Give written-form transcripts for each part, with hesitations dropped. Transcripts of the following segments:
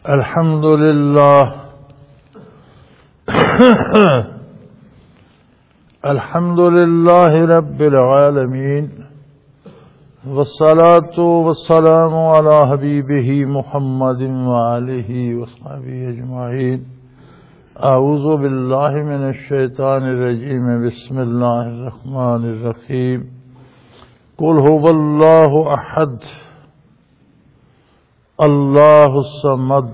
الحمد لله الحمد لله رب العالمين والصلاة والسلام على حبيبه محمد وآله وصحبه أجمعين. أعوذ بالله من الشيطان الرجيم. بسم الله الرحمن الرحيم. قل هو الله أحد اللہ الصمد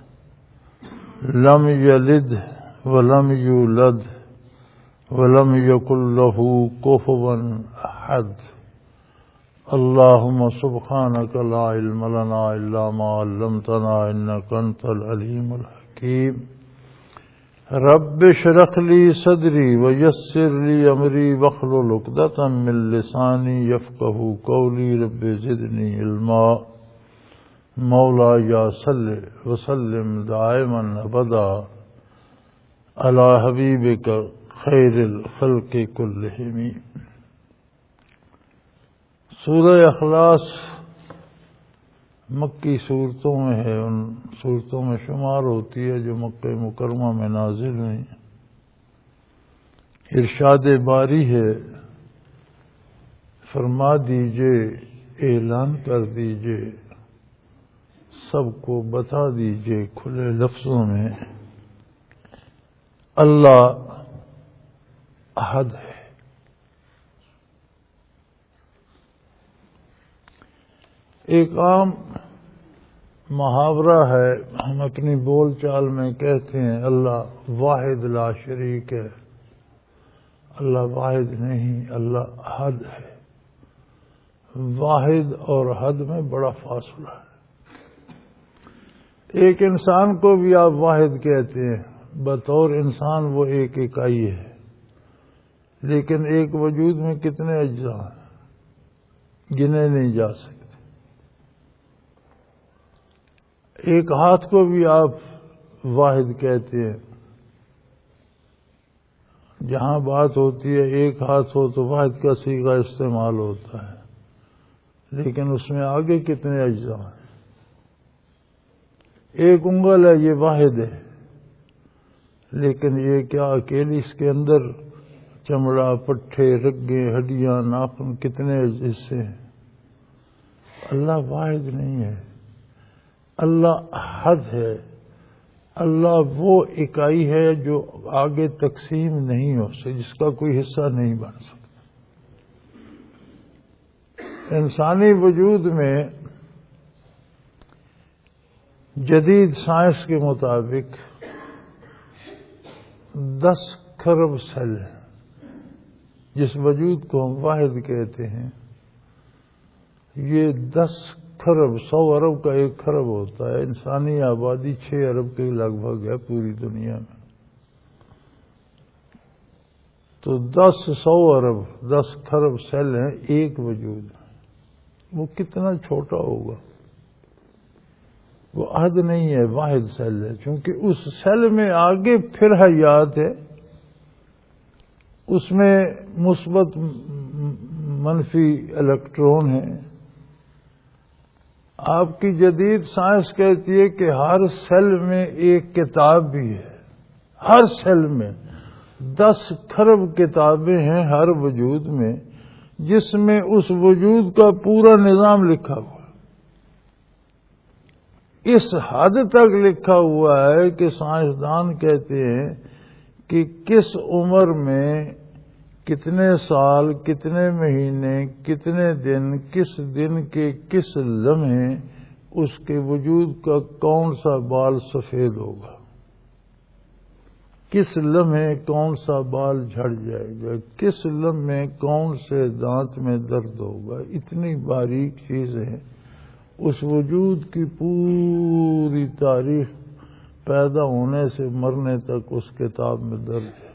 لم یلد ولم یولد ولم یکن له کفوا احد. اللهم سبحانك لا علم لنا الا ما علمتنا انك انت العليم الحكيم. رب اشرح لي صدري ويسر لي امري واحلل عقدة من لساني يفقهوا قولي. رب زدني علما. مولا یا صلی وسلم دائما ابدا علی حبیبک خیر الخلق کلہم. سورہ اخلاص مکی صورتوں میں ہے، ان صورتوں میں شمار ہوتی ہے جو مکہ مکرمہ میں نازل ہوئی. ارشاد باری ہے، فرما دیجئے، اعلان کر دیجئے، سب کو بتا دیجئے کھلے لفظوں میں، اللہ احد ہے. ایک عام محاورہ ہے، ہم اپنی بول چال میں کہتے ہیں اللہ واحد لا شریک ہے. اللہ واحد نہیں، اللہ احد ہے. واحد اور حد میں بڑا فاصلہ ہے. ایک انسان کو بھی آپ واحد کہتے ہیں، بطور انسان وہ ایک اکائی ہے، لیکن ایک وجود میں کتنے اجزاء ہیں گنے نہیں جا سکتے. ایک ہاتھ کو بھی آپ واحد کہتے ہیں. جہاں بات ہوتی ہے ایک ہاتھ ہو تو واحد کا صیغہ استعمال ہوتا ہے، لیکن اس میں آگے کتنے اجزاء ہیں. ایک انگل ہے، یہ واحد ہے، لیکن یہ کیا اکیلی اس کے اندر چمڑا، پٹھے، رگیں، ہڈیاں، ناخن کتنے حصے ہیں. اللہ واحد نہیں ہے، اللہ احد ہے. اللہ وہ اکائی ہے جو آگے تقسیم نہیں ہو سکتی، جس کا کوئی حصہ نہیں بن سکتا. انسانی وجود میں جدید سائنس کے مطابق 10 کھرب سیل ہیں. جس وجود کو ہم واحد کہتے ہیں، یہ 10 کھرب، 100 ارب کا 1 کھرب ہوتا ہے. انسانی آبادی 6 ارب کے لگ بھگ ہے پوری دنیا میں. تو 10 100 ارب 10 کھرب سیل ہیں ایک وجود میں. وہ کتنا چھوٹا ہوگا. وہ عہد نہیں ہے، واحد سیل ہے. چونکہ اس سیل میں آگے پھر حیات ہے، اس میں مثبت منفی الیکٹرون ہیں. آپ کی جدید سائنس کہتی ہے کہ ہر سیل میں ایک کتاب بھی ہے. ہر سیل میں 10 کھرب کتابیں ہیں ہر وجود میں، جس میں اس وجود کا پورا نظام لکھا ہوا. اس حد تک لکھا ہوا ہے کہ سائنسدان کہتے ہیں کہ کس عمر میں کتنے سال، کتنے مہینے، کتنے دن، کس دن کے کس لمحے اس کے وجود کا کون سا بال سفید ہوگا، کس لمحے کون سا بال جھڑ جائے گا، کس لمحے کون سے دانت میں درد ہوگا. اتنی باریک چیزیں ہیں. اس وجود کی پوری تاریخ پیدا ہونے سے مرنے تک اس کتاب میں درج ہے.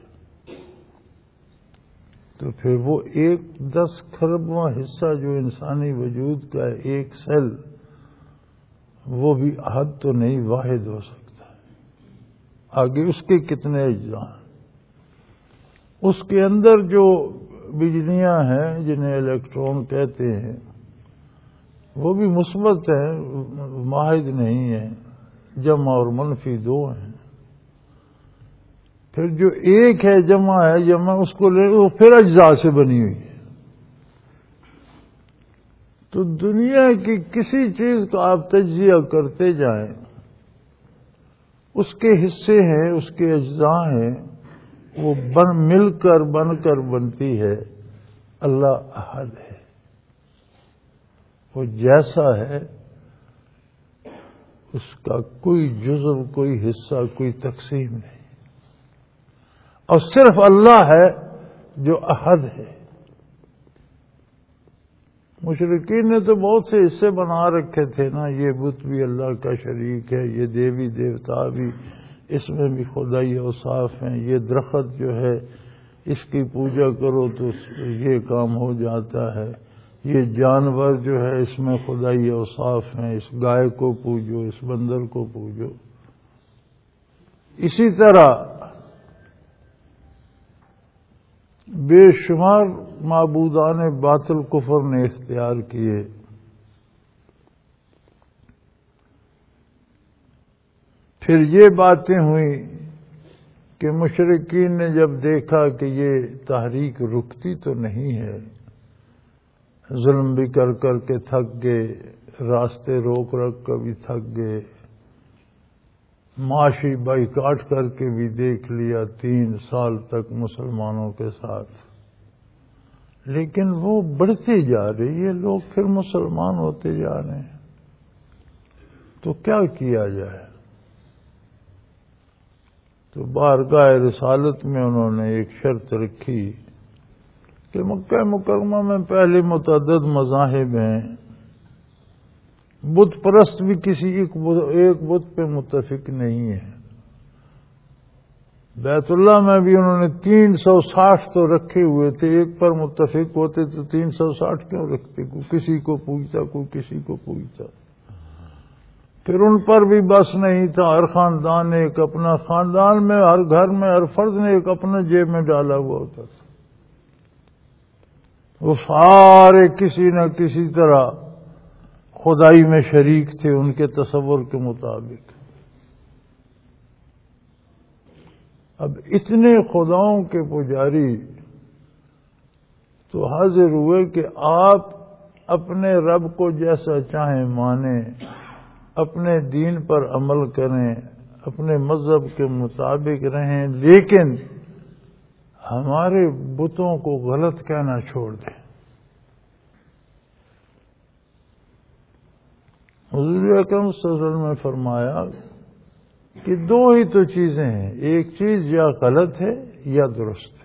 تو پھر وہ 10 کھربواں حصہ جو انسانی وجود کا ہے، ایک سیل، وہ بھی احد تو نہیں، واحد ہو سکتا ہے. آگے اس کے کتنے اجزاء ہیں. اس کے اندر جو بجلیاں ہیں جنہیں الیکٹرون کہتے ہیں، وہ بھی مثبت ہیں، واحد نہیں ہیں، جمع اور منفی دو ہیں. پھر جو ایک ہے جمع اس کو لے وہ پھر اجزاء سے بنی ہوئی ہے. تو دنیا کی کسی چیز کو آپ تجزیہ کرتے جائیں، اس کے حصے ہیں، اس کے اجزاء ہیں، وہ مل کر بن کر بنتی ہے. اللہ احد ہے، وہ جیسا ہے، اس کا کوئی جزو، کوئی حصہ، کوئی تقسیم نہیں. اور صرف اللہ ہے جو احد ہے. مشرکین نے تو بہت سے حصے بنا رکھے تھے نا، یہ بت بھی اللہ کا شریک ہے، یہ دیوی دیوتا بھی، اس میں بھی خدائی اوصاف ہیں، یہ درخت جو ہے اس کی پوجا کرو تو یہ کام ہو جاتا ہے، یہ جانور جو ہے اس میں خدائی اوصاف ہیں، اس گائے کو پوجو، اس بندر کو پوجو. اسی طرح بے شمار معبودان باطل کفر نے اختیار کیے. پھر یہ باتیں ہوئیں کہ مشرکین نے جب دیکھا کہ یہ تحریک رکتی تو نہیں ہے، ظلم بھی کر کر کے تھک گئے، راستے روک رکھ کر بھی تھک گئے، معاشی بائیکاٹ کر کے بھی دیکھ لیا 3 سال تک مسلمانوں کے ساتھ، لیکن وہ بڑھتی جا رہی ہے، لوگ پھر مسلمان ہوتے جا رہے ہیں. تو کیا کیا جائے؟ تو بارگاہ رسالت میں انہوں نے ایک شرط رکھی کہ مکہ مکرمہ میں پہلے متعدد مذاہب ہیں، بت پرست بھی کسی ایک بت پہ متفق نہیں ہے. بیت اللہ میں بھی انہوں نے 360 تو رکھے ہوئے تھے، ایک پر متفق ہوتے تو 360 کیوں رکھتے؟ کوئی کسی کو پوچھتا، کوئی کسی کو پوچھتا. پھر ان پر بھی بس نہیں تھا، ہر خاندان نے ایک اپنا، خاندان میں ہر گھر میں ہر فرد نے ایک اپنا جیب میں ڈالا ہوا ہوتا تھا. وہ سارے کسی نہ کسی طرح خدائی میں شریک تھے ان کے تصور کے مطابق. اب اتنے خداؤں کے پجاری تو حاضر ہوئے کہ آپ اپنے رب کو جیسا چاہیں مانیں، اپنے دین پر عمل کریں، اپنے مذہب کے مطابق رہیں، لیکن ہمارے بتوں کو غلط کہنا چھوڑ دیں. حضور اکرم صلی اللہ علیہ وسلم نے فرمایا کہ 2 ہی تو چیزیں ہیں، ایک چیز یا غلط ہے یا درست ہے.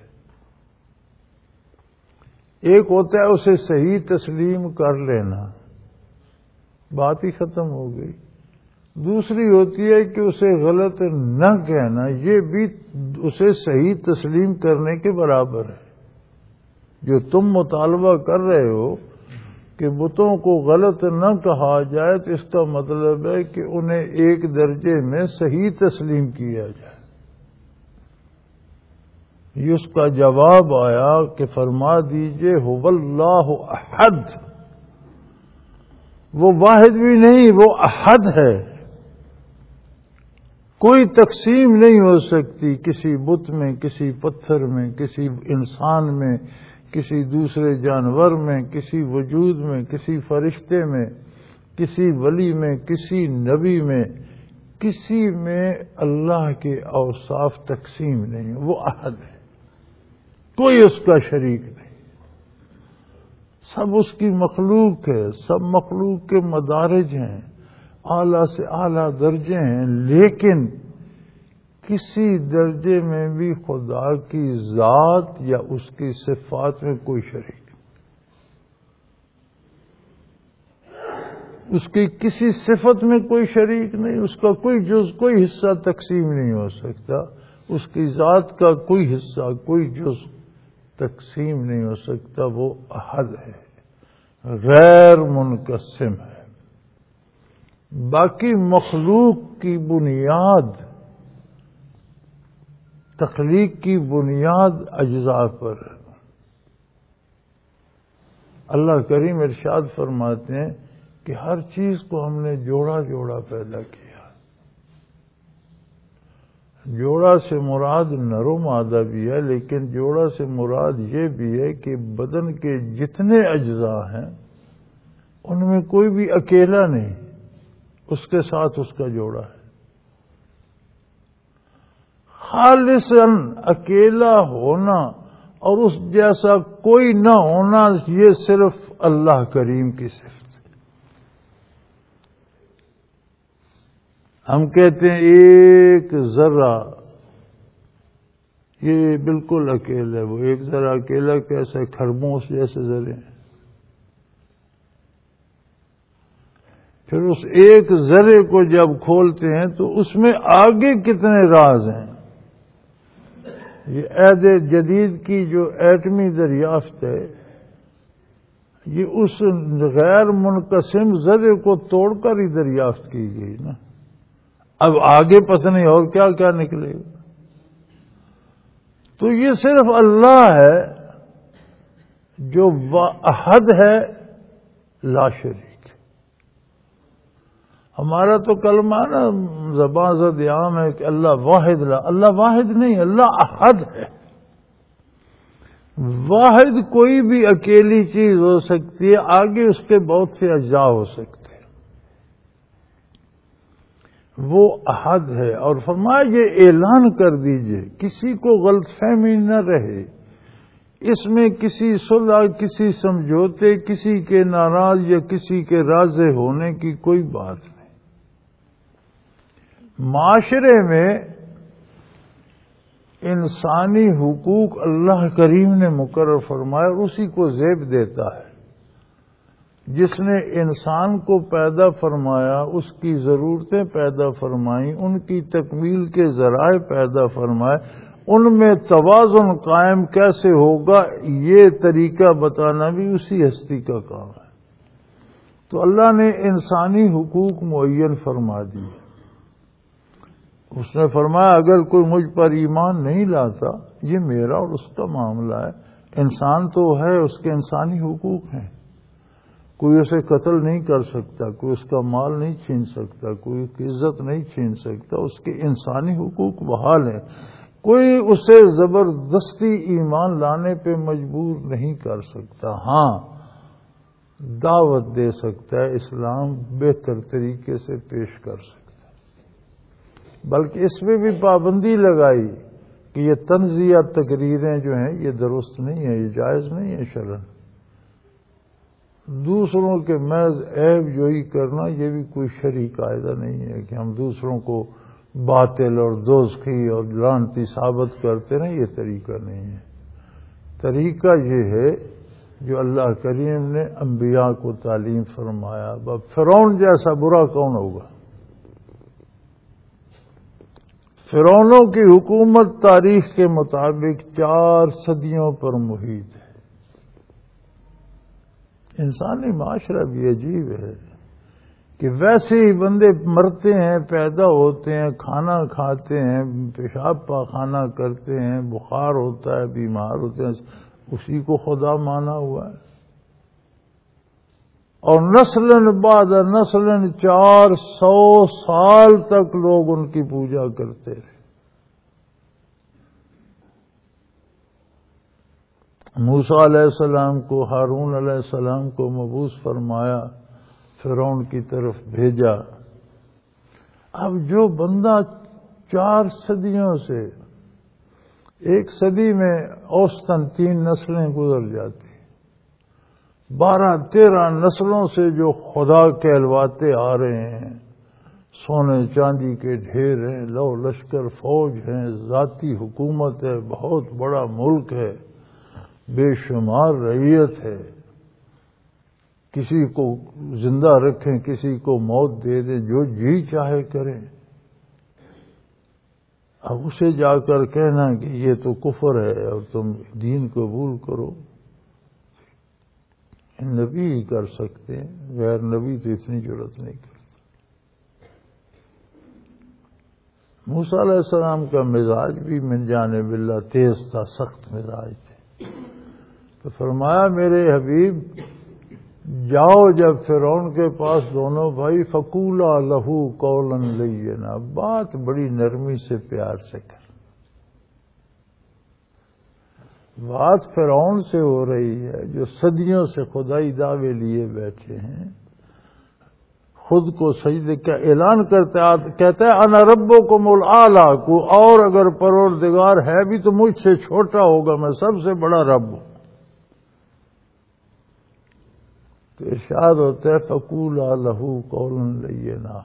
ایک ہوتا ہے اسے صحیح تسلیم کر لینا، بات ہی ختم ہو گئی. دوسری ہوتی ہے کہ اسے غلط نہ کہنا، یہ بھی اسے صحیح تسلیم کرنے کے برابر ہے. جو تم مطالبہ کر رہے ہو کہ بتوں کو غلط نہ کہا جائے تو اس کا مطلب ہے کہ انہیں ایک درجے میں صحیح تسلیم کیا جائے. یہ اس کا جواب آیا کہ فرما دیجئے هو اللہ احد، وہ واحد بھی نہیں، وہ احد ہے. کوئی تقسیم نہیں ہو سکتی کسی بت میں، کسی پتھر میں، کسی انسان میں، کسی دوسرے جانور میں، کسی وجود میں، کسی فرشتے میں، کسی ولی میں، کسی نبی میں، کسی میں اللہ کے اوصاف تقسیم نہیں. وہ احد ہے، کوئی اس کا شریک نہیں. سب اس کی مخلوق ہے، سب مخلوق کے مدارج ہیں، اعلیٰ سے اعلیٰ درجے ہیں، لیکن کسی درجے میں بھی خدا کی ذات یا اس کی صفات میں کوئی شریک نہیں. اس کی کسی صفت میں کوئی شریک نہیں، اس کا کوئی جز، کوئی حصہ تقسیم نہیں ہو سکتا. اس کی ذات کا کوئی حصہ، کوئی جز تقسیم نہیں ہو سکتا. وہ احد ہے، غیر منقسم ہے. باقی مخلوق کی بنیاد، تخلیق کی بنیاد اجزاء پر. اللہ کریم ارشاد فرماتے ہیں کہ ہر چیز کو ہم نے جوڑا جوڑا پیدا کیا. جوڑا سے مراد نر و مادہ بھی ہے، لیکن جوڑا سے مراد یہ بھی ہے کہ بدن کے جتنے اجزاء ہیں ان میں کوئی بھی اکیلا نہیں، اس کے ساتھ اس کا جوڑا ہے۔ خالصاً اکیلا ہونا اور اس جیسا کوئی نہ ہونا، یہ صرف اللہ کریم کی صفت ہے۔ ہم کہتے ہیں ایک ذرہ یہ بالکل اکیلا ہے، وہ ایک ذرہ اکیلا کیسے؟ خرگوش جیسے ذرے ہیں۔ پھر اس ایک ذرے کو جب کھولتے ہیں تو اس میں آگے کتنے راز ہیں۔ یہ عہد جدید کی جو ایٹمی دریافت ہے، یہ اس غیر منقسم ذرے کو توڑ کر ہی دریافت کی گئی نا۔ اب آگے پتہ نہیں اور کیا کیا نکلے گا۔ تو یہ صرف اللہ ہے جو واحد ہے، لا شریک۔ ہمارا تو کلمہ نا زبان زد عام ہے کہ اللہ واحد، اللہ واحد نہیں، اللہ احد ہے۔ واحد کوئی بھی اکیلی چیز ہو سکتی ہے، آگے اس کے بہت سے اجزاء ہو سکتے ہیں، وہ احد ہے۔ اور فرمایا یہ اعلان کر دیجئے، کسی کو غلط فہمی نہ رہے، اس میں کسی صلح، کسی سمجھوتے، کسی کے ناراض یا کسی کے راضی ہونے کی کوئی بات نہیں۔ معاشرے میں انسانی حقوق اللہ کریم نے مقرر فرمایا اور اسی کو زیب دیتا ہے۔ جس نے انسان کو پیدا فرمایا، اس کی ضرورتیں پیدا فرمائیں، ان کی تکمیل کے ذرائع پیدا فرمائے، ان میں توازن قائم کیسے ہوگا یہ طریقہ بتانا بھی اسی ہستی کا کام ہے۔ تو اللہ نے انسانی حقوق معین فرما دیے۔ اس نے فرمایا اگر کوئی مجھ پر ایمان نہیں لاتا، یہ میرا اور اس کا معاملہ ہے۔ انسان تو ہے، اس کے انسانی حقوق ہیں، کوئی اسے قتل نہیں کر سکتا، کوئی اس کا مال نہیں چھین سکتا، کوئی اس کی عزت نہیں چھین سکتا، اس کے انسانی حقوق بحال ہیں۔ کوئی اسے زبردستی ایمان لانے پہ مجبور نہیں کر سکتا، ہاں دعوت دے سکتا ہے، اسلام بہتر طریقے سے پیش کر سکتا ہے۔ بلکہ اس میں بھی پابندی لگائی کہ یہ طنزیہ تقریریں جو ہیں یہ درست نہیں ہیں، یہ جائز نہیں ہے شرعاً۔ دوسروں کے محض عیب جوئی کرنا یہ بھی کوئی شرعی قاعدہ نہیں ہے کہ ہم دوسروں کو باطل اور دوزخی اور لعنتی ثابت کرتے ہیں، یہ طریقہ نہیں ہے۔ طریقہ یہ ہے جو اللہ کریم نے انبیاء کو تعلیم فرمایا۔ فرعون جیسا برا کون ہوگا؟ فرعونوں کی حکومت تاریخ کے مطابق 4 صدیوں پر محیط ہے۔ انسانی معاشرہ بھی عجیب ہے کہ ویسے ہی بندے مرتے ہیں، پیدا ہوتے ہیں، کھانا کھاتے ہیں، پیشاب پاخانہ کرتے ہیں، بخار ہوتا ہے، بیمار ہوتے ہیں، اسی کو خدا مانا ہوا ہے۔ اور نسل بعد نسل 400 سال تک لوگ ان کی پوجا کرتے رہے۔ موسیٰ علیہ السلام کو، ہارون علیہ السلام کو مبعوث فرمایا، فرعون کی طرف بھیجا۔ اب جو بندہ 4 صدیوں سے، 1 صدی میں اوسطاً 3 نسلیں گزر جاتی، 12-13 نسلوں سے جو خدا کہلواتے آ رہے ہیں، سونے چاندی کے ڈھیر ہیں، لو لشکر فوج ہیں، ذاتی حکومت ہے، بہت بڑا ملک ہے، بے شمار رعیت ہے، کسی کو زندہ رکھیں، کسی کو موت دے دیں، جو جی چاہے کریں۔ اب اسے جا کر کہنا کہ یہ تو کفر ہے اور تم دین قبول کرو، نبی ہی کر سکتے ہیں، غیر نبی تو اتنی جرات نہیں کرتا۔ موسیٰ علیہ السلام کا مزاج بھی من جانب اللہ تیز تھا، سخت مزاج تھے۔ تو فرمایا میرے حبیب جاؤ جب فرعون کے پاس دونوں بھائی، فقولا لہو قولا لینا، بات بڑی نرمی سے پیار سے کر. بات فرعون سے ہو رہی ہے جو صدیوں سے خدائی دعوے لیے بیٹھے ہیں، خود کو سجدے کا اعلان کہتا ہے انا ربکم الاعلی، کو اور اگر پروردگار ہے بھی تو مجھ سے چھوٹا ہوگا، میں سب سے بڑا رب ہوں. تو ارشاد ہوتا ہے فقولا لہو قولا لینا،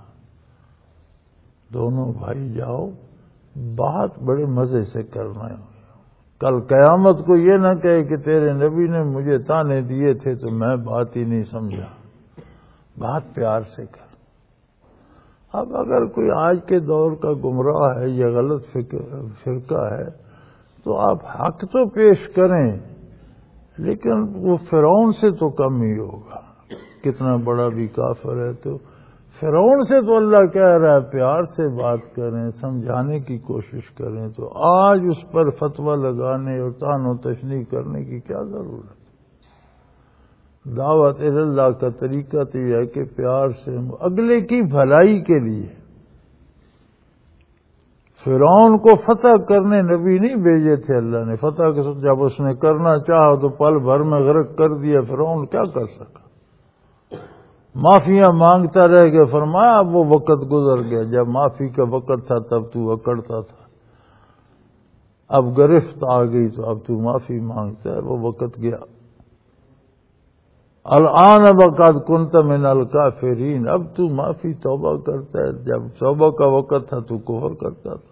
دونوں بھائی جاؤ، بات بڑے مزے سے کرنا ہے. کل قیامت کو یہ نہ کہے کہ تیرے نبی نے مجھے تانے دیے تھے تو میں بات ہی نہیں سمجھا. بات پیار سے کر. اب اگر کوئی آج کے دور کا گمراہ ہے یا غلط فرقہ ہے تو آپ حق تو پیش کریں، لیکن وہ فرعون سے تو کم ہی ہوگا. کتنا بڑا بھی کافر ہے تو فرعون سے تو اللہ کہہ رہا ہے پیار سے بات کریں، سمجھانے کی کوشش کریں. تو آج اس پر فتویٰ لگانے اور طعن و تشنیع کرنے کی کیا ضرورت ہے؟ دعوت اللہ کا طریقہ تو یہ ہے کہ پیار سے اگلے کی بھلائی کے لیے. فرعون کو فتح کرنے نبی نہیں بھیجے تھے اللہ نے. فتح کے ساتھ جب اس نے کرنا چاہا تو پل بھر میں غرق کر دیا. فرعون کیا کر سکا؟ معافیاں مانگتا رہ گیا. فرمایا اب وہ وقت گزر گیا، جب معافی کا وقت تھا تب تو اکڑتا تھا، اب گرفت آ گئی تو اب تو معافی مانگتا ہے، وہ وقت گیا. الآن وقد کنت من الکافرین، اب تو معافی توبہ کرتا ہے، جب توبہ کا وقت تھا تو کفر کرتا تھا.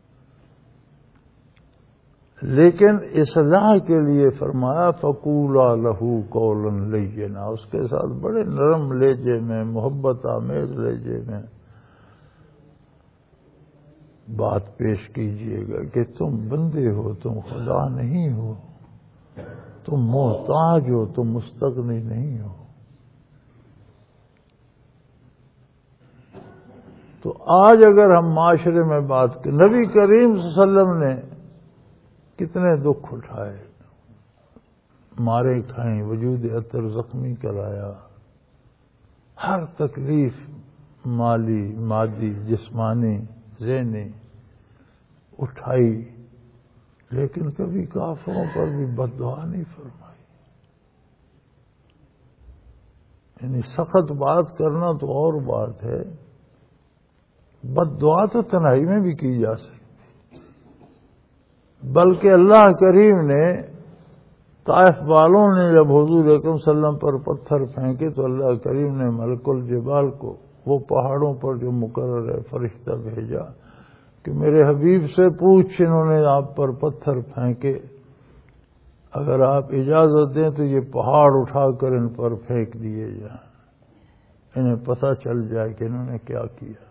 لیکن اصلاح کے لیے فرمایا فقولا لہو قولا لینا، اس کے ساتھ بڑے نرم لہجے میں، محبت آمیز لہجے میں بات پیش کیجئے گا کہ تم بندے ہو، تم خدا نہیں ہو، تم محتاج ہو، تم مستغنی نہیں ہو. تو آج اگر ہم معاشرے میں بات کریں، نبی کریم صلی اللہ علیہ وسلم نے کتنے دکھ اٹھائے، مارے کھائیں، وجود عطر زخمی کرایا، ہر تکلیف مالی، مادی، جسمانی، ذہنی اٹھائی، لیکن کبھی کافروں پر بھی بد دعا نہیں فرمائی. یعنی سخت بات کرنا تو اور بات ہے، بد دعا تو تنہائی میں بھی کی جا سکتی. بلکہ اللہ کریم نے طائف والوں نے جب حضور اکرم صلی اللہ علیہ وسلم پر پتھر پھینکے تو اللہ کریم نے ملک الجبال کو، وہ پہاڑوں پر جو مقرر ہے، فرشتہ بھیجا کہ میرے حبیب سے پوچھ، انہوں نے آپ پر پتھر پھینکے، اگر آپ اجازت دیں تو یہ پہاڑ اٹھا کر ان پر پھینک دیے جائیں، انہیں پتہ چل جائے کہ انہوں نے کیا کیا.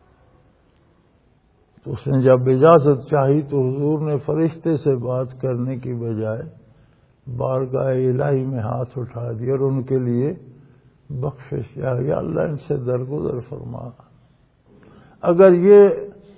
تو اس نے جب اجازت چاہی تو حضور نے فرشتے سے بات کرنے کی بجائے بارگاہ الہی میں ہاتھ اٹھا دیا اور ان کے لیے بخشش یا اللہ ان سے درگزر فرما. اگر یہ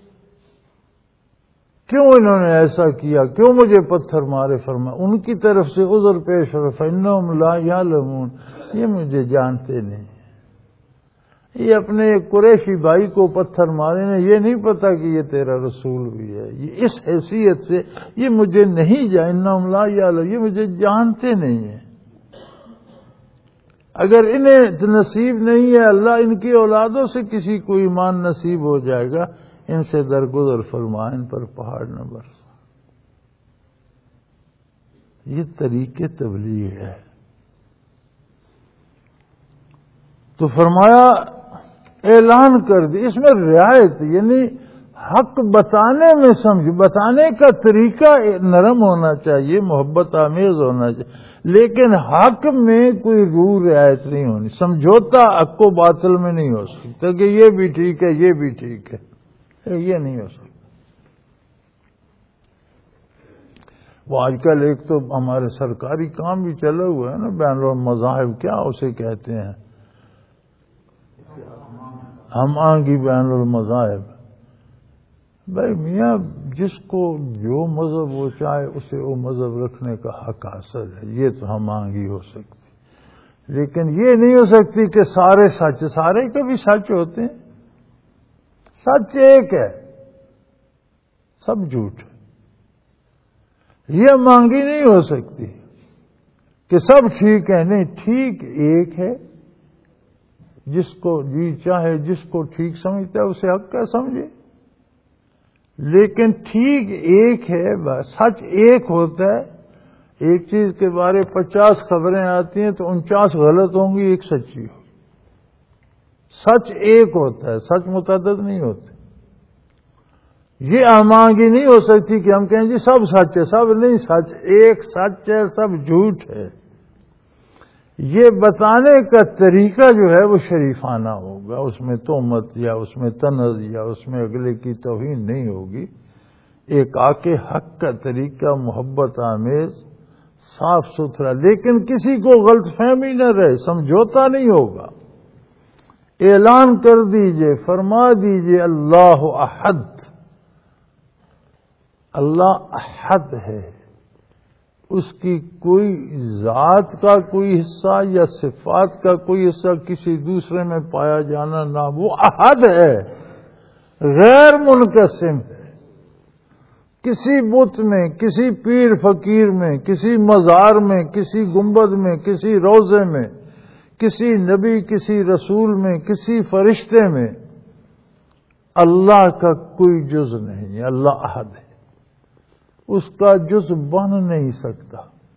کیوں انہوں نے ایسا کیا، کیوں مجھے پتھر مارے، فرما ان کی طرف سے عذر پیش ہو، فإنہم لا یعلمون، یہ مجھے جانتے نہیں. یہ اپنے قریشی بھائی کو پتھر مارے نے، یہ نہیں پتا کہ یہ تیرا رسول بھی ہے. یہ اس حیثیت سے یہ مجھے نہیں انہم لا یعلمون، یہ مجھے جانتے نہیں ہیں. اگر انہیں نصیب نہیں ہے، اللہ ان کی اولادوں سے کسی کو ایمان نصیب ہو جائے گا، ان سے درگزر فرما، ان پر پہاڑ نہ برسا. یہ طریقے تبلیغ ہے. تو فرمایا اعلان کر دی، اس میں رعایت، یعنی حق بتانے میں بتانے کا طریقہ نرم ہونا چاہیے، محبت آمیز ہونا چاہیے، لیکن حق میں کوئی روح رعایت نہیں ہونی. سمجھوتا حق و باطل میں نہیں ہو سکتا کہ یہ بھی ٹھیک ہے یہ بھی ٹھیک ہے، یہ نہیں ہو سکتا. وہ آج کل ایک تو ہمارے سرکاری کام بھی چلا ہوا ہے نا، بین المذاہب، کیا اسے کہتے ہیں، ہم آنگی بین المذاہب. بھائی میاں جس کو جو مذہب وہ چاہے اسے وہ مذہب رکھنے کا حق حاصل ہے، یہ تو ہم آنگی ہو سکتی. لیکن یہ نہیں ہو سکتی کہ سارے سچ، سارے کبھی سچ ہوتے ہیں. سچ ایک ہے، سب جھوٹ ہے. یہ مانگی نہیں ہو سکتی کہ سب ٹھیک ہے. نہیں، ٹھیک ایک ہے. جس کو جی چاہے، جس کو ٹھیک سمجھتا ہے اسے حق کا سمجھے. لیکن ٹھیک ایک ہے، بس سچ ایک ہوتا ہے. ایک چیز کے بارے 50 خبریں آتی ہیں تو 49 غلط ہوں گی، ایک سچی ہوگی. سچ ایک ہوتا ہے، سچ متعدد نہیں ہوتے. یہ آمانگی نہیں ہو سکتی کہ ہم کہیں جی سب سچ ہے. سب نہیں، سچ ایک سچ ہے، سب جھوٹ ہے. یہ بتانے کا طریقہ جو ہے وہ شریفانہ ہوگا. اس میں تہمت یا اس میں طنز یا اس میں اگلے کی توہین نہیں ہوگی. ایک آکے حق کا طریقہ محبت آمیز، صاف ستھرا. لیکن کسی کو غلط فہمی نہ رہے، سمجھوتا نہیں ہوگا. اعلان کر دیجئے، فرما دیجئے اللہ احد. اللہ احد ہے. اس کی کوئی ذات کا کوئی حصہ یا صفات کا کوئی حصہ کسی دوسرے میں پایا جانا نہ، وہ احد ہے، غیر منقسم ہے. کسی بت میں، کسی پیر فقیر میں، کسی مزار میں، کسی گنبد میں، کسی روضے میں، کسی نبی، کسی رسول میں، کسی فرشتے میں اللہ کا کوئی جز نہیں ہے. اللہ احد ہے، اس کا جز بن نہیں سکتا.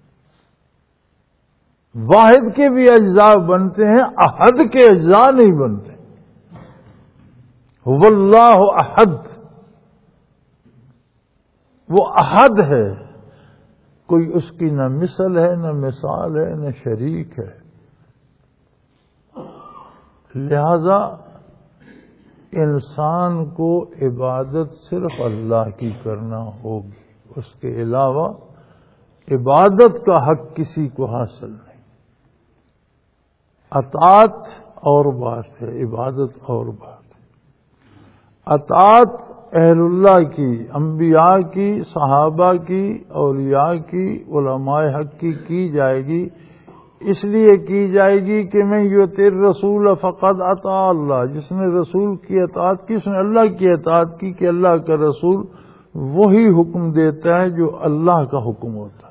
واحد کے بھی اجزاء بنتے ہیں، احد کے اجزاء نہیں بنتے. هو اللہ احد، وہ احد ہے. کوئی اس کی نہ مثل ہے، نہ مثال ہے، نہ شریک ہے. لہذا انسان کو عبادت صرف اللہ کی کرنا ہوگی. اس کے علاوہ عبادت کا حق کسی کو حاصل نہیں. اطاعت اور بات ہے، عبادت اور بات ہے. اطاعت اہل اللہ کی، انبیاء کی، صحابہ کی، اولیاء کی، علماء حق کی جائے گی. اس لیے کی جائے گی کہ میں یطیع الرسول فقد اطاع اللہ. جس نے رسول کی اطاعت کی اس نے اللہ کی اطاعت کی، کہ اللہ کا رسول وہی حکم دیتا ہے جو اللہ کا حکم ہوتا ہے.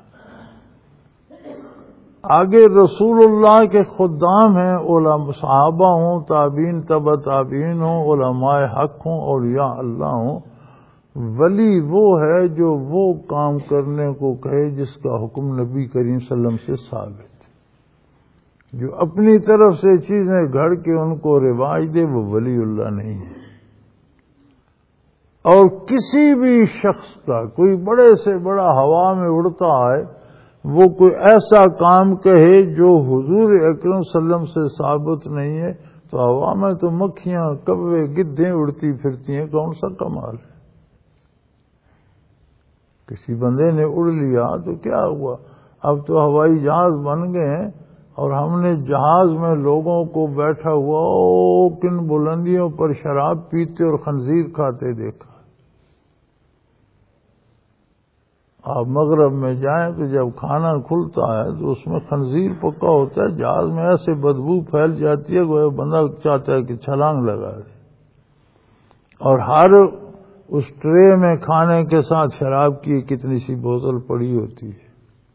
آگے رسول اللہ کے خدام ہیں، علماء صحابہ ہوں، تابعین، تبع تابعین ہوں، علماء حق ہوں، اولیاء اللہ ہوں. ولی وہ ہے جو وہ کام کرنے کو کہے جس کا حکم نبی کریم صلی اللہ علیہ وسلم سے ثابت. جو اپنی طرف سے چیزیں گھڑ کے ان کو رواج دے وہ ولی اللہ نہیں ہے. اور کسی بھی شخص کا کوئی بڑے سے بڑا ہوا میں اڑتا ہے، وہ کوئی ایسا کام کہے جو حضور اکرم صلی اللہ علیہ وسلم سے ثابت نہیں ہے، تو ہوا میں تو مکھیاں، کوے، گدھیں اڑتی پھرتی ہیں. کون سا کمال ہے؟ کسی بندے نے اڑ لیا تو کیا ہوا؟ اب تو ہوائی جہاز بن گئے ہیں اور ہم نے جہاز میں لوگوں کو بیٹھا ہوا کن بلندیوں پر شراب پیتے اور خنزیر کھاتے دیکھا. آپ مغرب میں جائیں تو جب کھانا کھلتا ہے تو اس میں خنزیر پکا ہوتا ہے. جہاز میں ایسے بدبو پھیل جاتی ہے کہ بندہ چاہتا ہے کہ چھلانگ لگا دے. اور ہر اس ٹرے میں کھانے کے ساتھ شراب کی کتنی سی بوتل پڑی ہوتی ہے.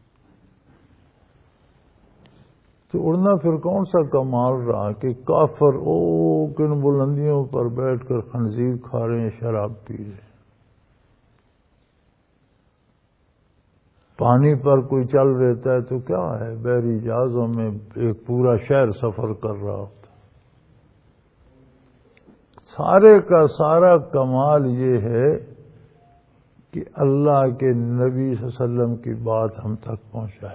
تو اڑنا پھر کون سا کمال رہا کہ کافر کن بلندیوں پر بیٹھ کر خنزیر کھا رہے ہیں، شراب پی رہے ہیں. پانی پر کوئی چل رہتا ہے تو کیا ہے، بحری جہازوں میں ایک پورا شہر سفر کر رہا ہوتا. سارے کا سارا کمال یہ ہے کہ اللہ کے نبی صلی اللہ علیہ وسلم کی بات ہم تک پہنچائے.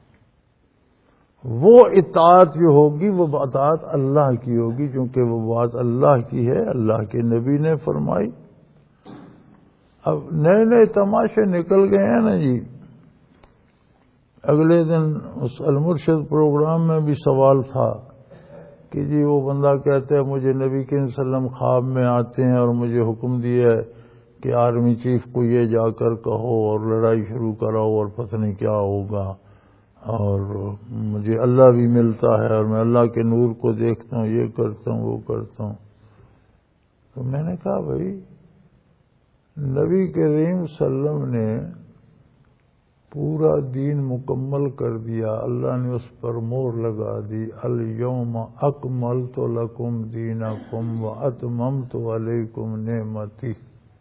وہ اطاعت جو ہوگی وہ اطاعت اللہ کی ہوگی، کیونکہ وہ بات اللہ کی ہے، اللہ کے نبی نے فرمائی. اب نئے نئے تماشے نکل گئے ہیں نا جی. اگلے دن اس المرشد پروگرام میں بھی سوال تھا کہ جی وہ بندہ کہتا ہے مجھے نبی کریم صلی اللہ علیہ وسلم خواب میں آتے ہیں اور مجھے حکم دیا ہے کہ آرمی چیف کو یہ جا کر کہو اور لڑائی شروع کراؤ اور پتہ نہیں کیا ہوگا. اور مجھے اللہ بھی ملتا ہے اور میں اللہ کے نور کو دیکھتا ہوں، یہ کرتا ہوں وہ کرتا ہوں. تو میں نے کہا بھائی نبی کریم صلی اللہ علیہ وسلم نے پورا دین مکمل کر دیا، اللہ نے اس پر مہر لگا دی، الیوم اکملت لکم دینکم واتممت علیکم نعمتی.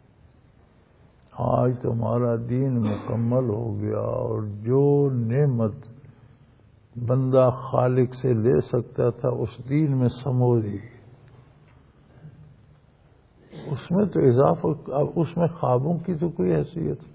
آج تمہارا دین مکمل ہو گیا اور جو نعمت بندہ خالق سے لے سکتا تھا اس دین میں سمو دی. اس میں تو اضافہ، اس میں خوابوں کی تو کوئی حیثیت نہیں.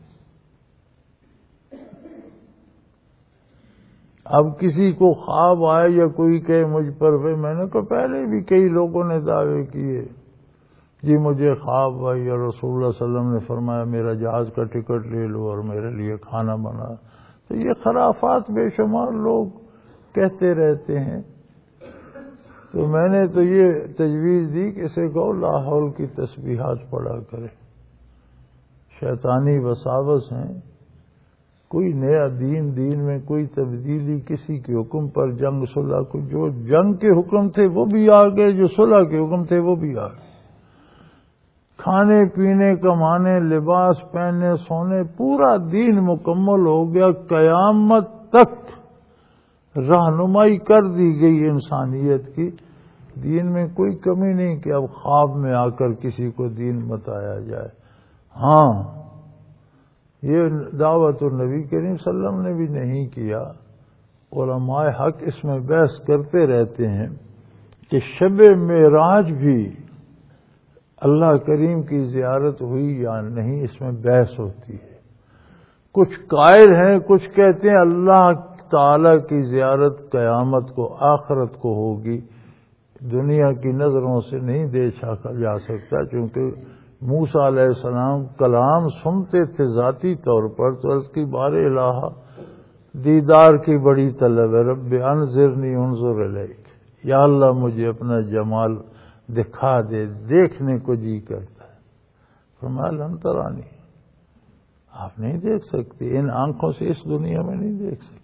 اب کسی کو خواب آئے یا کوئی کہے مجھ پر، میں نے کہا پہلے بھی کئی لوگوں نے دعوے کیے جی مجھے خواب آئی اور رسول اللہ صلی اللہ علیہ وسلم نے فرمایا میرا جہاز کا ٹکٹ لے لو اور میرے لیے کھانا بنا. تو یہ خرافات بے شمار لوگ کہتے رہتے ہیں. تو میں نے تو یہ تجویز دی کہ اسے کہو لا حول کی تسبیحات پڑھا کرے. شیطانی وساوس ہیں. کوئی نیا دین میں کوئی تبدیلی، کسی کے حکم پر جنگ صلح کو، جو جنگ کے حکم تھے وہ بھی آ گئے، جو صلح کے حکم تھے وہ بھی آ گئے. کھانے پینے کمانے لباس پہننے سونے پورا دین مکمل ہو گیا. قیامت تک رہنمائی کر دی گئی انسانیت کی. دین میں کوئی کمی نہیں کہ اب خواب میں آ کر کسی کو دین بتایا جائے. ہاں یہ دعوت النبی کریم صلی اللہ علیہ وسلم نے بھی نہیں کیا. علماء حق اس میں بحث کرتے رہتے ہیں کہ شب معراج بھی اللہ کریم کی زیارت ہوئی یا نہیں، اس میں بحث ہوتی ہے. کچھ قائل ہیں، کچھ کہتے ہیں اللہ تعالی کی زیارت قیامت کو، آخرت کو ہوگی، دنیا کی نظروں سے نہیں دیکھا جا سکتا. چونکہ موسیٰ علیہ السلام کلام سنتے تھے ذاتی طور پر، تو عرض کی بار الہ دیدار کی بڑی طلب ہے. رب انظرنی انظر الیک، یا اللہ مجھے اپنا جمال دکھا دے، دیکھنے کو جی کرتا ہے. فرمایا لن ترانی، آپ نہیں دیکھ سکتے، ان آنکھوں سے اس دنیا میں نہیں دیکھ سکتے.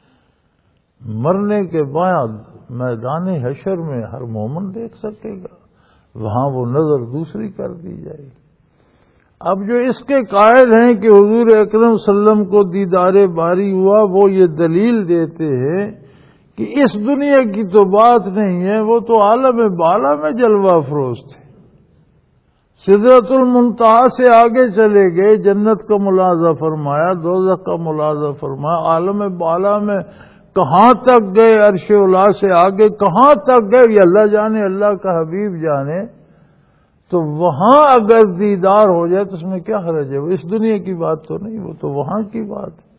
مرنے کے بعد میدان حشر میں ہر مومن دیکھ سکے گا، وہاں وہ نظر دوسری کر دی جائے گی. اب جو اس کے قائل ہیں کہ حضور اکرم صلی اللہ علیہ وسلم کو دیدار باری ہوا، وہ یہ دلیل دیتے ہیں کہ اس دنیا کی تو بات نہیں ہے، وہ تو عالم بالا میں جلوہ افروز تھے. سدرۃ المنتہا سے آگے چلے گئے، جنت کا ملاحظہ فرمایا، دوزخ کا ملاحظہ فرمایا. عالم بالا میں کہاں تک گئے، عرش اولا سے آگے کہاں تک گئے یہ اللہ جانے، اللہ کا حبیب جانے. تو وہاں اگر دیدار ہو جائے تو اس میں کیا حرج ہے؟ وہ اس دنیا کی بات تو نہیں، وہ تو وہاں کی بات ہے.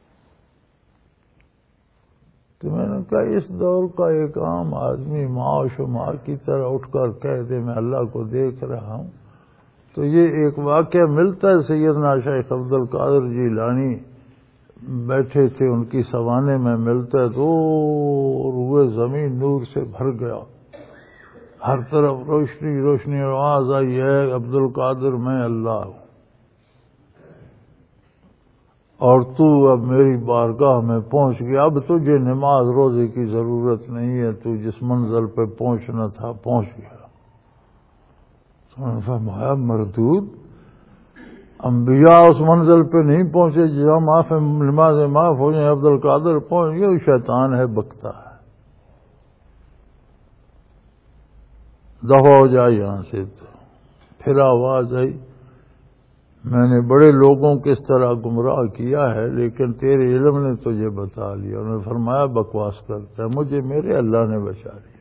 تو میں نے کہا اس دور کا ایک عام آدمی ماں و شمار کی طرح اٹھ کر کہہ دے میں اللہ کو دیکھ رہا ہوں. تو یہ ایک واقعہ ملتا ہے، سیدنا شیخ عبد القادر جیلانی بیٹھے تھے ان کی سوانے میں ملتا ہے، تو روئے زمین نور سے بھر گیا، ہر طرف روشنی روشنی، آواز آئی ہے عبد القادر میں اللہ ہوں اور تو اب میری بارگاہ میں پہنچ گیا، اب تجھے نماز روزے کی ضرورت نہیں ہے، تو جس منزل پہ پہنچنا تھا پہنچ گیا. فرمایا مردود، انبیاء اس منزل پہ نہیں پہنچے جہاں نماز معاف ہو جائے، عبد القادر پہنچ گیا. شیطان ہے بکتا ہے، دفع ہو جائے یہاں سے. پھر آواز آئی میں نے بڑے لوگوں کو اس طرح گمراہ کیا ہے لیکن تیرے علم نے تجھے بتا لیا. انہوں نے فرمایا بکواس کرتا ہے، مجھے میرے اللہ نے بچا لیا.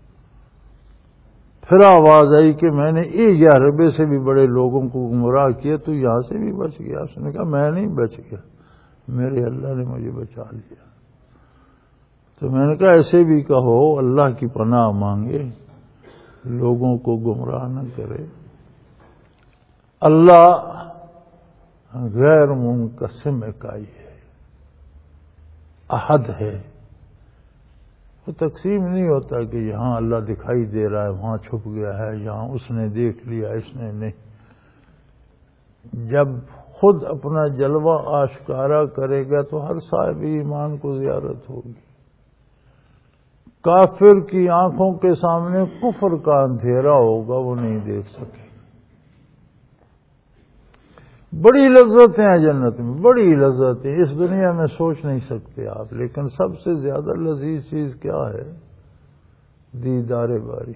پھر آواز آئی کہ میں نے 11 سے بھی بڑے لوگوں کو گمراہ کیا، تو یہاں سے بھی بچ گیا. اس نے کہا میں نہیں بچ گیا، میرے اللہ نے مجھے بچا لیا. تو میں نے کہا ایسے بھی کہو اللہ کی پناہ مانگے، لوگوں کو گمراہ نہ کرے. اللہ غیر منقسم اکائی ہے، احد ہے. وہ تقسیم نہیں ہوتا کہ یہاں اللہ دکھائی دے رہا ہے وہاں چھپ گیا ہے، یہاں اس نے دیکھ لیا اس نے نہیں. جب خود اپنا جلوہ آشکارا کرے گا تو ہر صاحب ایمان کو زیارت ہوگی. کافر کی آنکھوں کے سامنے کفر کا اندھیرا ہوگا، وہ نہیں دیکھ سکے. بڑی لذتیں ہیں جنت میں، بڑی لذتیں اس دنیا میں سوچ نہیں سکتے آپ. لیکن سب سے زیادہ لذیذ چیز کیا ہے؟ دیدار باری،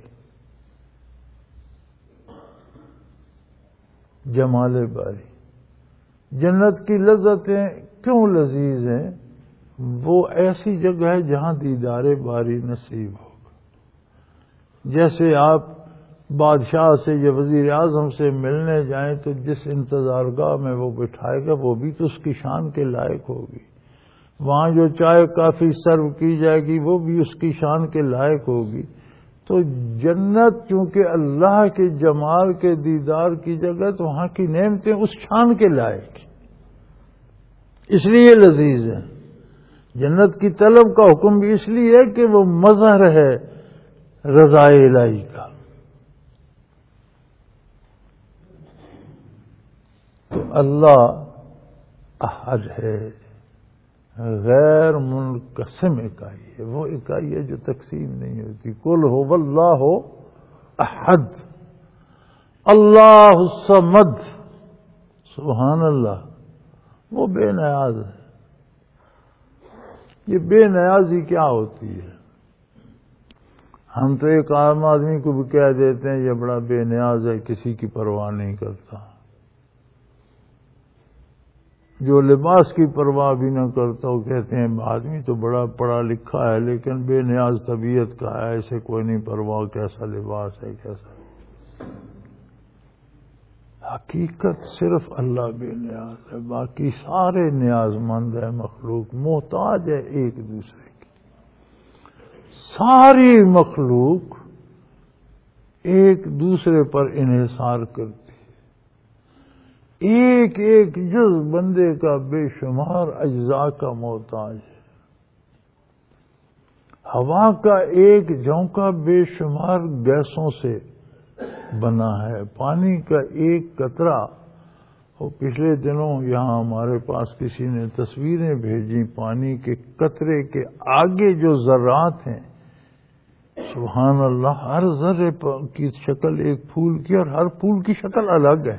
جمال باری. جنت کی لذتیں کیوں لذیذ ہیں؟ وہ ایسی جگہ ہے جہاں دیدار باری نصیب ہوگا. جیسے آپ بادشاہ سے یا وزیر اعظم سے ملنے جائیں تو جس انتظار گاہ میں وہ بٹھائے گا وہ بھی تو اس کی شان کے لائق ہوگی. وہاں جو چائے کافی سرو کی جائے گی وہ بھی اس کی شان کے لائق ہوگی. تو جنت چونکہ اللہ کے جمال کے دیدار کی جگہ تو وہاں کی نعمتیں اس شان کے لائق، اس لیے لذیذ ہے. جنت کی طلب کا حکم بھی اس لیے کہ وہ مظہر ہے رضا الہی کا. تو اللہ احد ہے، غیر منقسم اکائی ہے. وہ اکائی ہے جو تقسیم نہیں ہوتی. قل هو اللہ احد اللہ الصمد. سبحان اللہ، وہ بے نیاز ہے. یہ بے نیازی کیا ہوتی ہے؟ ہم تو ایک عام آدمی کو بھی کہہ دیتے ہیں یہ بڑا بے نیاز ہے، کسی کی پرواہ نہیں کرتا. جو لباس کی پرواہ بھی نہ کرتا وہ کہتے ہیں آدمی تو بڑا پڑھا لکھا ہے لیکن بے نیاز طبیعت کا ہے، ایسے کوئی نہیں پرواہ کیسا لباس ہے کیسا. حقیقت صرف اللہ بے نیاز ہے، باقی سارے نیاز مند ہے. مخلوق محتاج ہے ایک دوسرے کی. ساری مخلوق ایک دوسرے پر انحصار کرتی. ایک ایک جز بندے کا بے شمار اجزاء کا محتاج ہے. ہوا کا ایک جھونکا بے شمار گیسوں سے بنا ہے. پانی کا ایک قطرہ، اور پچھلے دنوں یہاں ہمارے پاس کسی نے تصویریں بھیجی پانی کے قطرے کے آگے جو ذرات ہیں، سبحان اللہ، ہر ذرے کی شکل ایک پھول کی اور ہر پھول کی شکل الگ ہے.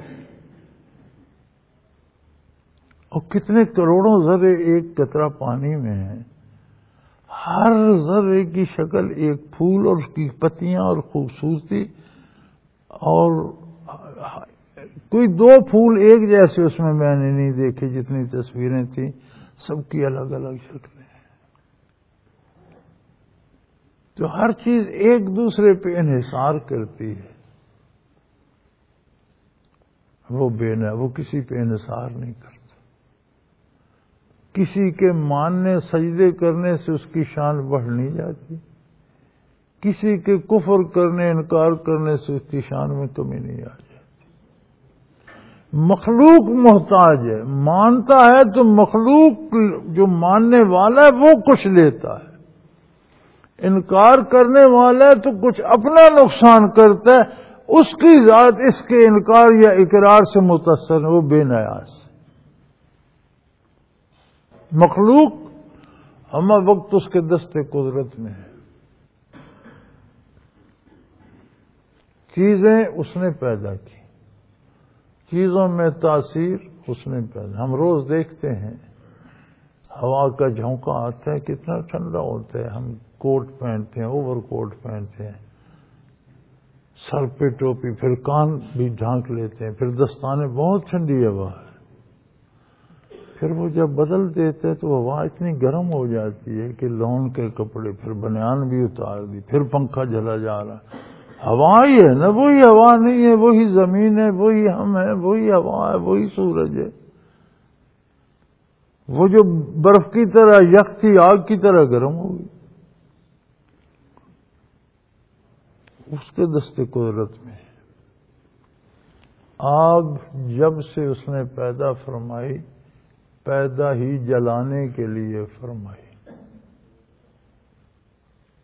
اور کتنے کروڑوں ذرے ایک قطرہ پانی میں ہیں. ہر ذرے کی شکل ایک پھول اور اس کی پتیاں اور خوبصورتی، اور کوئی دو پھول ایک جیسے اس میں نے نہیں دیکھے. جتنی تصویریں تھیں سب کی الگ الگ شکلیں ہیں. تو ہر چیز ایک دوسرے پہ انحصار کرتی ہے. وہ وہ کسی پہ انحصار نہیں کرتا. کسی کے ماننے سجدے کرنے سے اس کی شان بڑھ نہیں جاتی. کسی کے کفر کرنے انکار کرنے سے اس کی شان میں کمی نہیں آ جاتی. مخلوق محتاج ہے. مانتا ہے تو مخلوق جو ماننے والا ہے وہ کچھ لیتا ہے. انکار کرنے والا ہے تو کچھ اپنا نقصان کرتا ہے. اس کی ذات اس کے انکار یا اقرار سے متاثر ہے، وہ بے نیاز. مخلوق ہمہ وقت اس کے دست قدرت میں ہے. چیزیں اس نے پیدا کی، چیزوں میں تاثیر اس نے پیدا. ہم روز دیکھتے ہیں ہوا کا جھونکا آتا ہے کتنا ٹھنڈا ہوتا ہے. ہم کوٹ پہنتے ہیں، اوور کوٹ پہنتے ہیں، سر پہ ٹوپی، پھر کان بھی ڈھانک لیتے ہیں، پھر دستانے. بہت ٹھنڈی ہوا ہے. پھر وہ جب بدل دیتے ہیں تو ہوا اتنی گرم ہو جاتی ہے کہ لون کے کپڑے، پھر بنیان بھی اتار دی، پھر پنکھا جلا جا رہا ہے. ہوا ہی ہے نا، وہی ہوا نہیں ہے، وہی زمین ہے، وہی ہم ہے، وہی ہوا ہے، وہی سورج ہے. وہ جو برف کی طرح یک تھی آگ کی طرح گرم ہو گئی. اس کے دست قدرت میں آگ جب سے اس نے پیدا فرمائی، پیدا ہی جلانے کے لیے فرمائی.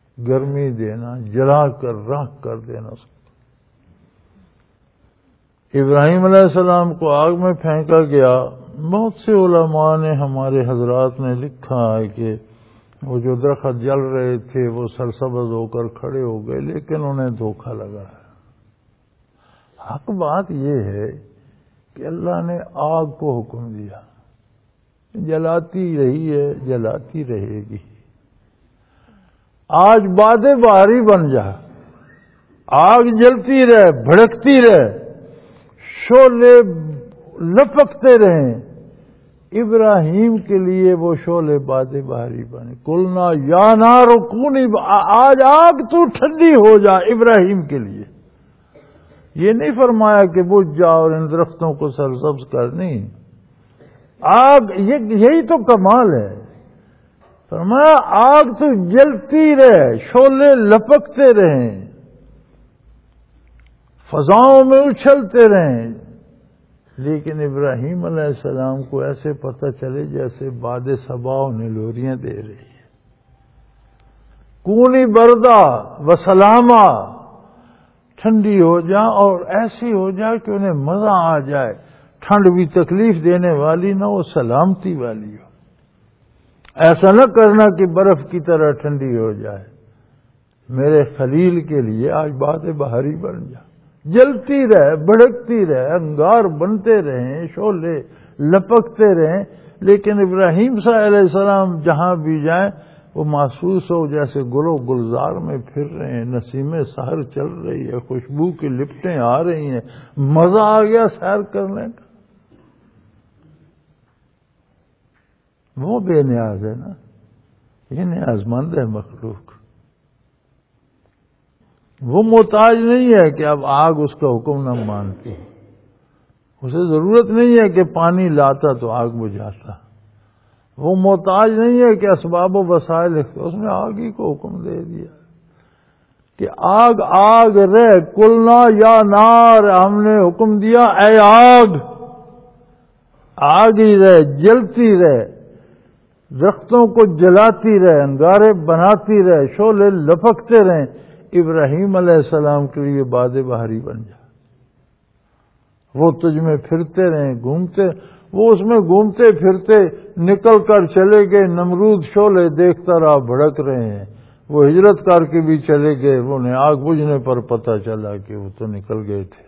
گرمی دینا، جلا کر راکھ کر دینا. ابراہیم علیہ السلام کو آگ میں پھینکا گیا. بہت سے علماء نے ہمارے حضرات نے لکھا ہے کہ وہ جو درخت جل رہے تھے وہ سرسبز ہو کر کھڑے ہو گئے، لیکن انہیں دھوکہ لگا ہے. حق بات یہ ہے کہ اللہ نے آگ کو حکم دیا، جلاتی رہی ہے، جلاتی رہے گی. آج باد بہاری بن جا، آگ جلتی رہے، بھڑکتی رہے، شعلے لپکتے رہیں. ابراہیم کے لیے وہ شعلے باد بہاری بنے. قلنا یا نار کونی، آج آگ تو ٹھنڈی ہو جا ابراہیم کے لیے. یہ نہیں فرمایا کہ بجھ جا اور ان درختوں کو سرسبز کر، نہیں. آگ یہی تو کمال ہے. فرمایا آگ تو جلتی رہے، شعلے لپکتے رہیں، فضاؤں میں اچھلتے رہیں. لیکن ابراہیم علیہ السلام کو ایسے پتہ چلے جیسے باد صبا انہیں لوریاں دے رہی ہے. کونی بردا و سلامہ، ٹھنڈی ہو جا اور ایسی ہو جائے کہ انہیں مزہ آ جائے. ٹھنڈ بھی تکلیف دینے والی نہ ہو، سلامتی والی ہو. ایسا نہ کرنا کہ برف کی طرح ٹھنڈی ہو جائے. میرے خلیل کے لیے آج باد بہاری بن جا، جلتی رہے، بھڑکتی رہے، انگار بنتے رہیں، شعلے لپکتے رہیں. لیکن ابراہیم صاحب علیہ السلام جہاں بھی جائیں وہ محسوس ہو جیسے گل و گلزار میں پھر رہے ہیں، نسیم سحر چل رہی ہے، خوشبو کی لپٹیں آ رہی ہیں، مزہ آ گیا سیر کرنے کا. وہ بے نیاز ہے نا، یہ نیاز مند ہے مخلوق. وہ محتاج نہیں ہے کہ اب آگ اس کا حکم نہ مانتی. اسے ضرورت نہیں ہے کہ پانی لاتا تو آگ بجھاتا. وہ محتاج نہیں ہے کہ اسباب و وسائل، اس نے آگ ہی کو حکم دے دیا کہ آگ آگ رہ. قلنا یا نار، ہم نے حکم دیا اے آگ، آگ ہی رہ، جلتی رہ، درختوں کو جلاتی رہے، انگارے بناتی رہے، شعلے لپکتے رہیں. ابراہیم علیہ السلام کے لیے باد بہاری بن جا. وہ تجھ میں پھرتے رہیں، گھومتے. وہ اس میں گھومتے پھرتے نکل کر چلے گئے. نمرود شعلے دیکھتا رہا، بھڑک رہے ہیں. وہ ہجرت کر کے بھی چلے گئے. انہیں آگ بجھنے پر پتہ چلا کہ وہ تو نکل گئے تھے.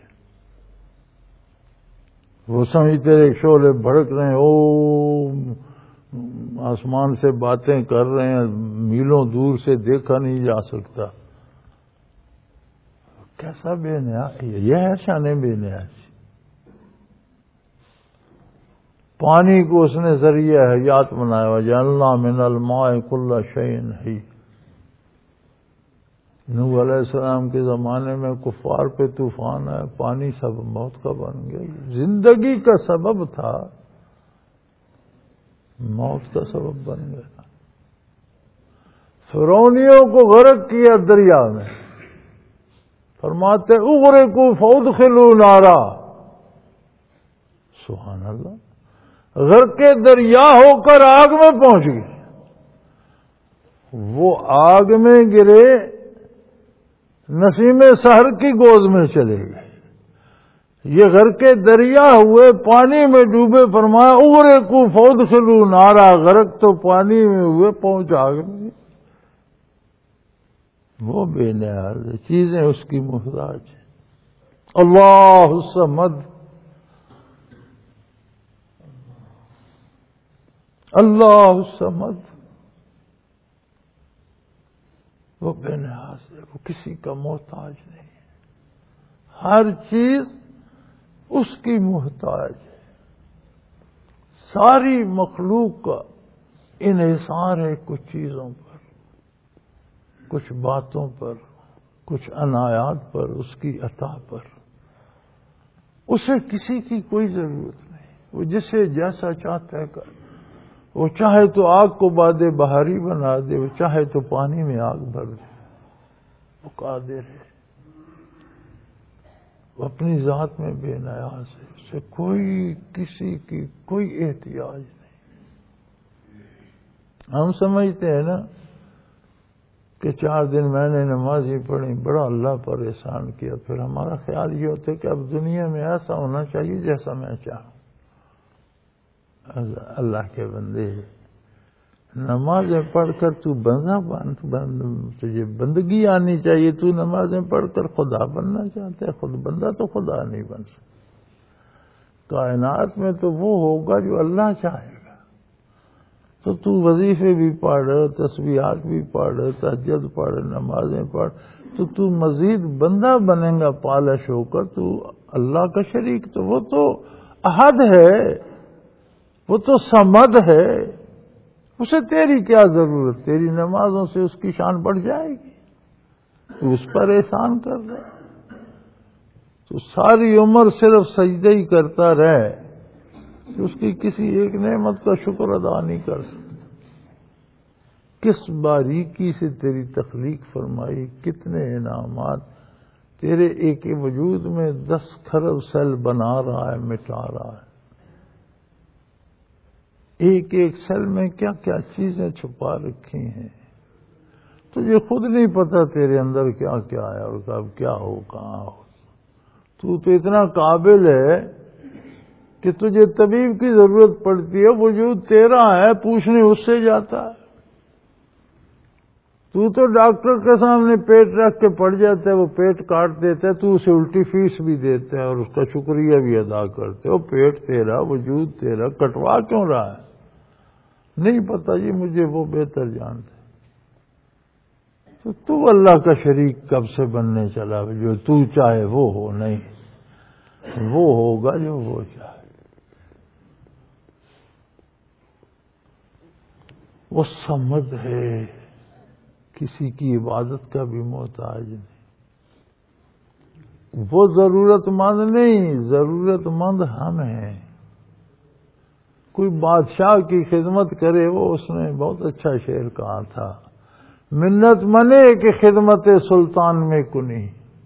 وہ سمجھتے رہے شعلے بھڑک رہے ہیں، او آسمان سے باتیں کر رہے ہیں، میلوں دور سے دیکھا نہیں جا سکتا. کیسا بے نیاز، یہ ہے شان بے نیازی. پانی کو اس نے ذریعہ حیات بنایا. وجعلنا من الماء کل شیء حی. نوح علیہ السلام کے زمانے میں کفار پہ طوفان آیا، پانی سب موت کا بن گیا. زندگی کا سبب تھا، موت کا سبب بن گیا. فرعونیوں کو غرق کیا دریا میں. فرماتے اغرقوا فادخلوا نارا. سبحان اللہ، غرق دریا ہو کر آگ میں پہنچ گئے. وہ آگ میں گرے، نسیم سحر کی گود میں چلے گئے. یہ غرق دریا ہوئے، پانی میں ڈوبے. فرمایا اغرقوا فادخلوا نارا، غرق تو پانی میں ہوئے، پہنچ آگ میں. وہ بے نیاز ہے، چیزیں اس کی محتاج ہیں. اللہ الصمد، اللہ الصمد. وہ بے نیاز ہے، وہ کسی کا محتاج نہیں ہے. ہر چیز اس کی محتاج ہے. ساری مخلوق کا انحصار ہے کچھ چیزوں پر، کچھ باتوں پر، کچھ عنایات پر، اس کی عطا پر. اسے کسی کی کوئی ضرورت نہیں. وہ جسے جیسا چاہتا ہے کر. وہ چاہے تو آگ کو باد بہاری بنا دے، وہ چاہے تو پانی میں آگ بھر دے. وہ قادر ہے. وہ اپنی ذات میں بے نیاز ہے. اسے کوئی کسی کی کوئی احتیاج نہیں. ہم سمجھتے ہیں نا کہ 4 دن میں نے نماز ہی پڑھی، بڑا اللہ پر احسان کیا. پھر ہمارا خیال یہ ہوتا ہے کہ اب دنیا میں ایسا ہونا چاہیے جیسا میں چاہوں. اللہ کے بندے، نمازیں پڑھ کر تو تجھے بندگی آنی چاہیے. تو نمازیں پڑھ کر خدا بننا چاہتا ہے، خود بندہ تو خدا نہیں بن سکتا. کائنات میں تو وہ ہوگا جو اللہ چاہے گا. تو وظیفے بھی پڑھ، تسبیحات بھی پڑھ، تہجد پڑھ، نمازیں پڑھ، تو مزید بندہ بنے گا پالش ہو کر. تو اللہ کا شریک تو وہ تو احد ہے، وہ تو صمد ہے. اسے تیری کیا ضرورت؟ تیری نمازوں سے اس کی شان بڑھ جائے گی. تو اس پر احسان کر رہے، تو ساری عمر صرف سجدہ ہی کرتا رہے، اس کی کسی ایک نعمت کا شکر ادا نہیں کر سکتا. کس باریکی سے تیری تخلیق فرمائی، کتنے انعامات. تیرے ایک وجود میں 10 کھرب سیل بنا رہا ہے، مٹا رہا ہے. ایک سیل میں کیا کیا چیزیں چھپا رکھی ہیں، تجھے خود نہیں پتا تیرے اندر کیا کیا ہے اور کب کیا ہو، کہاں ہو. تو اتنا قابل ہے کہ تجھے طبیب کی ضرورت پڑتی ہے، وجود تیرا ہے، پوچھنے اس سے جاتا ہے. تو ڈاکٹر کے سامنے پیٹ رکھ کے پڑ جاتا ہے، وہ پیٹ کاٹ دیتا ہے، تو اسے الٹی فیس بھی دیتا ہے اور اس کا شکریہ بھی ادا کرتے. وہ پیٹ تیرا، وجود تیرا، کٹوا کیوں رہا ہے؟ نہیں پتا جی، مجھے وہ بہتر جانتا ہے. تو اللہ کا شریک کب سے بننے چلا؟ جو تو چاہے وہ ہو نہیں، وہ ہوگا جو وہ چاہے. وہ صمد ہے، کسی کی عبادت کا بھی محتاج نہیں. وہ ضرورت مند نہیں، ضرورت مند ہم ہیں. کوئی بادشاہ کی خدمت کرے، وہ اس نے بہت اچھا شعر کہا تھا، منت منے کہ خدمت سلطان میں کنی.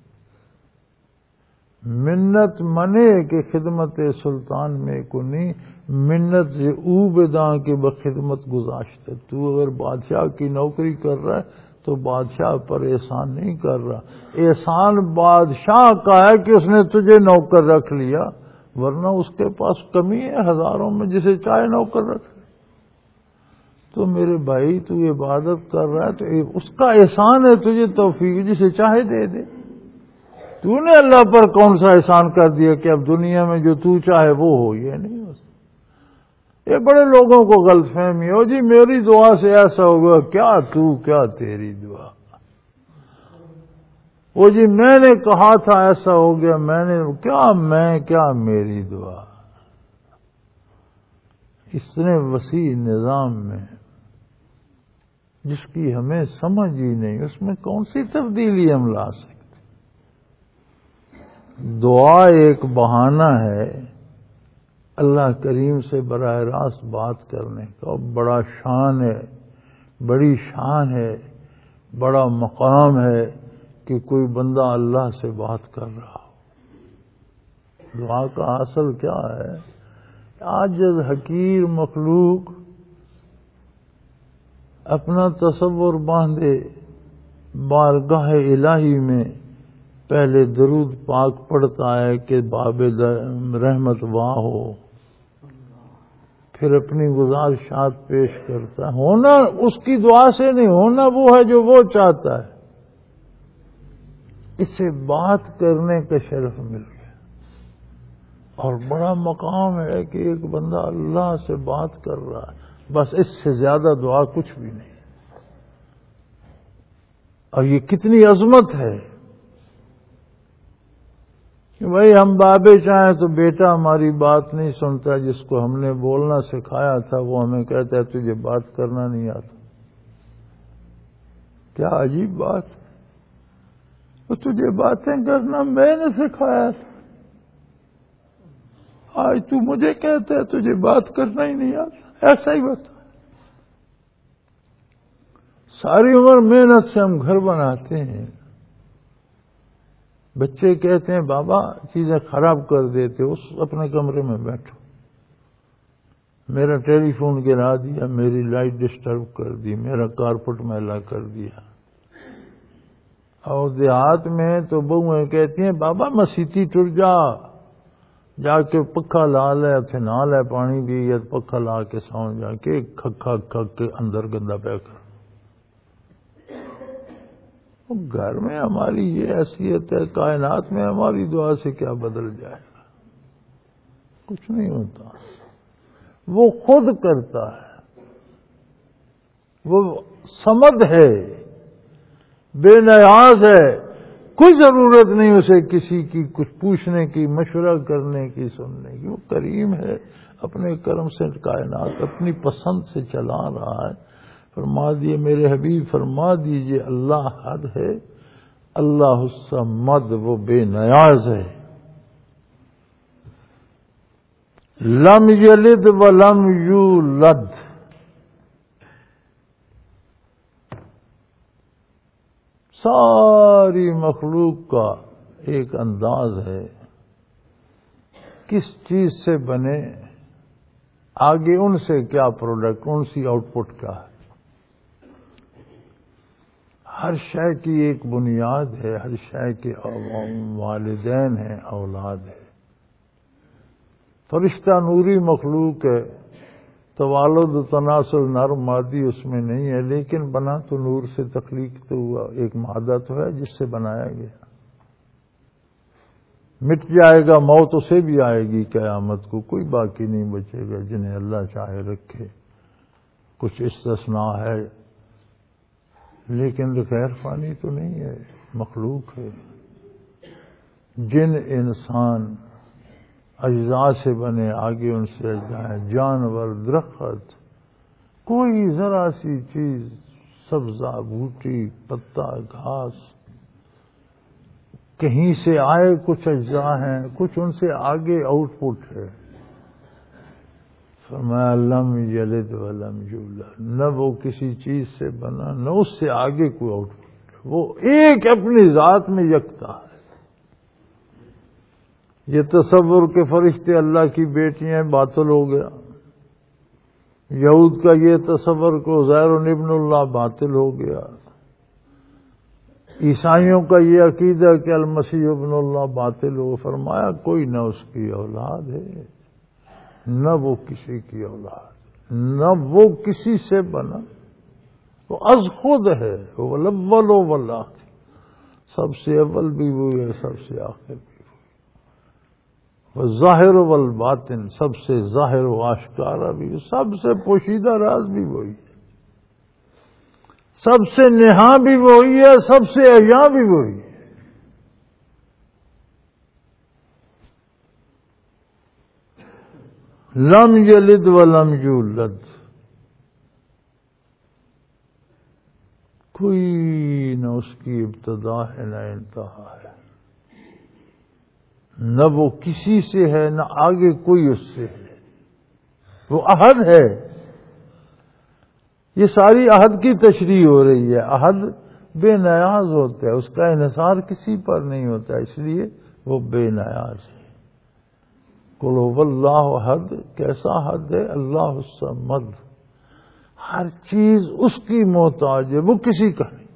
منت منے کہ خدمت سلطان میں کنی، منت سے او بداں کے بخدمت گزاشت. تو اگر بادشاہ کی نوکری کر رہا ہے تو بادشاہ پر احسان نہیں کر رہا. احسان بادشاہ کا ہے کہ اس نے تجھے نوکر رکھ لیا، ورنہ اس کے پاس کمی ہے ہزاروں میں، جسے چاہے نوکر رکھ. تو میرے بھائی، تو عبادت کر رہا ہے تو اس کا احسان ہے تجھے توفیق، جسے چاہے دے دے. تو نے اللہ پر کون سا احسان کر دیا کہ اب دنیا میں جو تو چاہے وہ ہو؟ یہ نہیں ہو سکتا. یہ بڑے لوگوں کو غلط فہمی ہو جی، میری دعا سے ایسا ہوگا. کیا تو، کیا تیری دعا؟ وہ جی میں نے کہا تھا ایسا ہو گیا، کیا میری دعا؟ اتنے وسیع نظام میں جس کی ہمیں سمجھ ہی نہیں، اس میں کون سی تبدیلی ہم لا سکتے؟ دعا ایک بہانہ ہے اللہ کریم سے براہ راست بات کرنے کا. بڑا شان ہے، بڑی شان ہے، بڑا مقام ہے کہ کوئی بندہ اللہ سے بات کر رہا ہو. دعا کا حاصل کیا ہے؟ عاجز حقیر مخلوق اپنا تصور باندھے، بارگاہ الہی میں پہلے درود پاک پڑھتا ہے کہ باب رحمت واہ ہو، پھر اپنی گزارشات پیش کرتا ہے. ہونا اس کی دعا سے نہیں، ہونا وہ ہے جو وہ چاہتا ہے. اسے بات کرنے کا شرف مل گیا، اور بڑا مقام ہے کہ ایک بندہ اللہ سے بات کر رہا ہے. بس اس سے زیادہ دعا کچھ بھی نہیں. اور یہ کتنی عظمت ہے کہ بھائی ہم بابے چاہیں تو بیٹا ہماری بات نہیں سنتا، جس کو ہم نے بولنا سکھایا تھا وہ ہمیں کہتا ہے تجھے بات کرنا نہیں آتا. کیا عجیب بات! تو تجھے باتیں کرنا میں نے سکھایا تھا، آج تو مجھے کہتا ہے تجھے بات کرنا ہی نہیں آتا. ایسا ہی بتا. ساری عمر محنت سے ہم گھر بناتے ہیں، بچے کہتے ہیں بابا چیزیں خراب کر دیتے ہو، اپنے کمرے میں بیٹھو. میرا ٹیلی فون گرا دیا، میری لائٹ ڈسٹرب کر دی، میرا کارپٹ میلا کر دیا. اور دیہات میں تو بہویں کہتی ہیں بابا مسیتی ٹر جا کے پکھا لا لے اتنے نہ لے پانی بھی یا پکھا لا کے سو جا کے کھکھا کھک کے اندر گندا پہ کر. گھر میں ہماری یہ حیثیت ہے، کائنات میں ہماری دعا سے کیا بدل جائے گا؟ کچھ نہیں ہوتا. وہ خود کرتا ہے، وہ صمد ہے، بے نیاز ہے، کوئی ضرورت نہیں اسے کسی کی کچھ پوچھنے کی، مشورہ کرنے کی، سننے کی. وہ کریم ہے، اپنے کرم سے کائنات اپنی پسند سے چلا رہا ہے. فرما دیے میرے حبیب، فرما دیجئے اللہ حد ہے، اللہ الصمد، وہ بے نیاز ہے. لم یلد ولم یولد، ساری مخلوق کا ایک انداز ہے کس چیز سے بنے، آگے ان سے کیا پروڈکٹ، ان سی آؤٹ پٹ کیا ہے. ہر شے کی ایک بنیاد ہے، ہر شے کے والدین ہیں، اولاد ہے. فرشتہ نوری مخلوق ہے، توالد و تناسل نر مادی اس میں نہیں ہے، لیکن بنا تو نور سے، تخلیق تو ہوا، ایک مادہ تو ہے جس سے بنایا گیا. مٹ جائے گا، موت اسے بھی آئے گی قیامت کو، کوئی باقی نہیں بچے گا. جنہیں اللہ چاہے رکھے، کچھ استثناء ہے، لیکن غیر فانی تو نہیں ہے، مخلوق ہے. جن انسان اجزاء سے بنے، آگے ان سے اجزاء ہیں، جانور، درخت، کوئی ذرا سی چیز، سبزہ، بوٹی، پتا، گھاس، کہیں سے آئے کچھ اجزاء ہیں، کچھ ان سے آگے آؤٹ پٹ ہے. فرمایا لم یلد ولم یولد، نہ وہ کسی چیز سے بنا، نہ اس سے آگے کوئی آؤٹ پٹ. وہ ایک اپنی ذات میں یکتا ہے. یہ تصور کے فرشتے اللہ کی بیٹیاں باطل ہو گیا. یہود کا یہ تصور کو عزیر ابن اللہ باطل ہو گیا. عیسائیوں کا یہ عقیدہ کہ المسیح ابن اللہ باطل ہو. فرمایا کوئی نہ اس کی اولاد ہے، نہ وہ کسی کی اولاد، نہ وہ کسی سے بنا، وہ از خود ہے. وہ الاول والآخر، سب سے اول بھی وہی ہے، سب سے آخر بھی. وہ ظاہر والباطن، سب سے ظاہر و آشکارا بھی، سب سے پوشیدہ راز بھی وہی ہے، سب سے نہاں بھی وہی ہے، سب سے احیا بھی وہی ہے. لم یلد ولم یولد، کوئی نہ اس کی ابتدا ہے نہ انتہا ہے، نہ وہ کسی سے ہے نہ آگے کوئی اس سے ہے. وہ احد ہے. یہ ساری احد کی تشریح ہو رہی ہے. احد بے نیاز ہوتا ہے، اس کا انحصار کسی پر نہیں ہوتا، اس لیے وہ بے نیاز ہے. قل هو اللہ احد، کیسا حد ہے؟ اللہ الصمد، ہر چیز اس کی محتاج ہے، وہ کسی کا نہیں.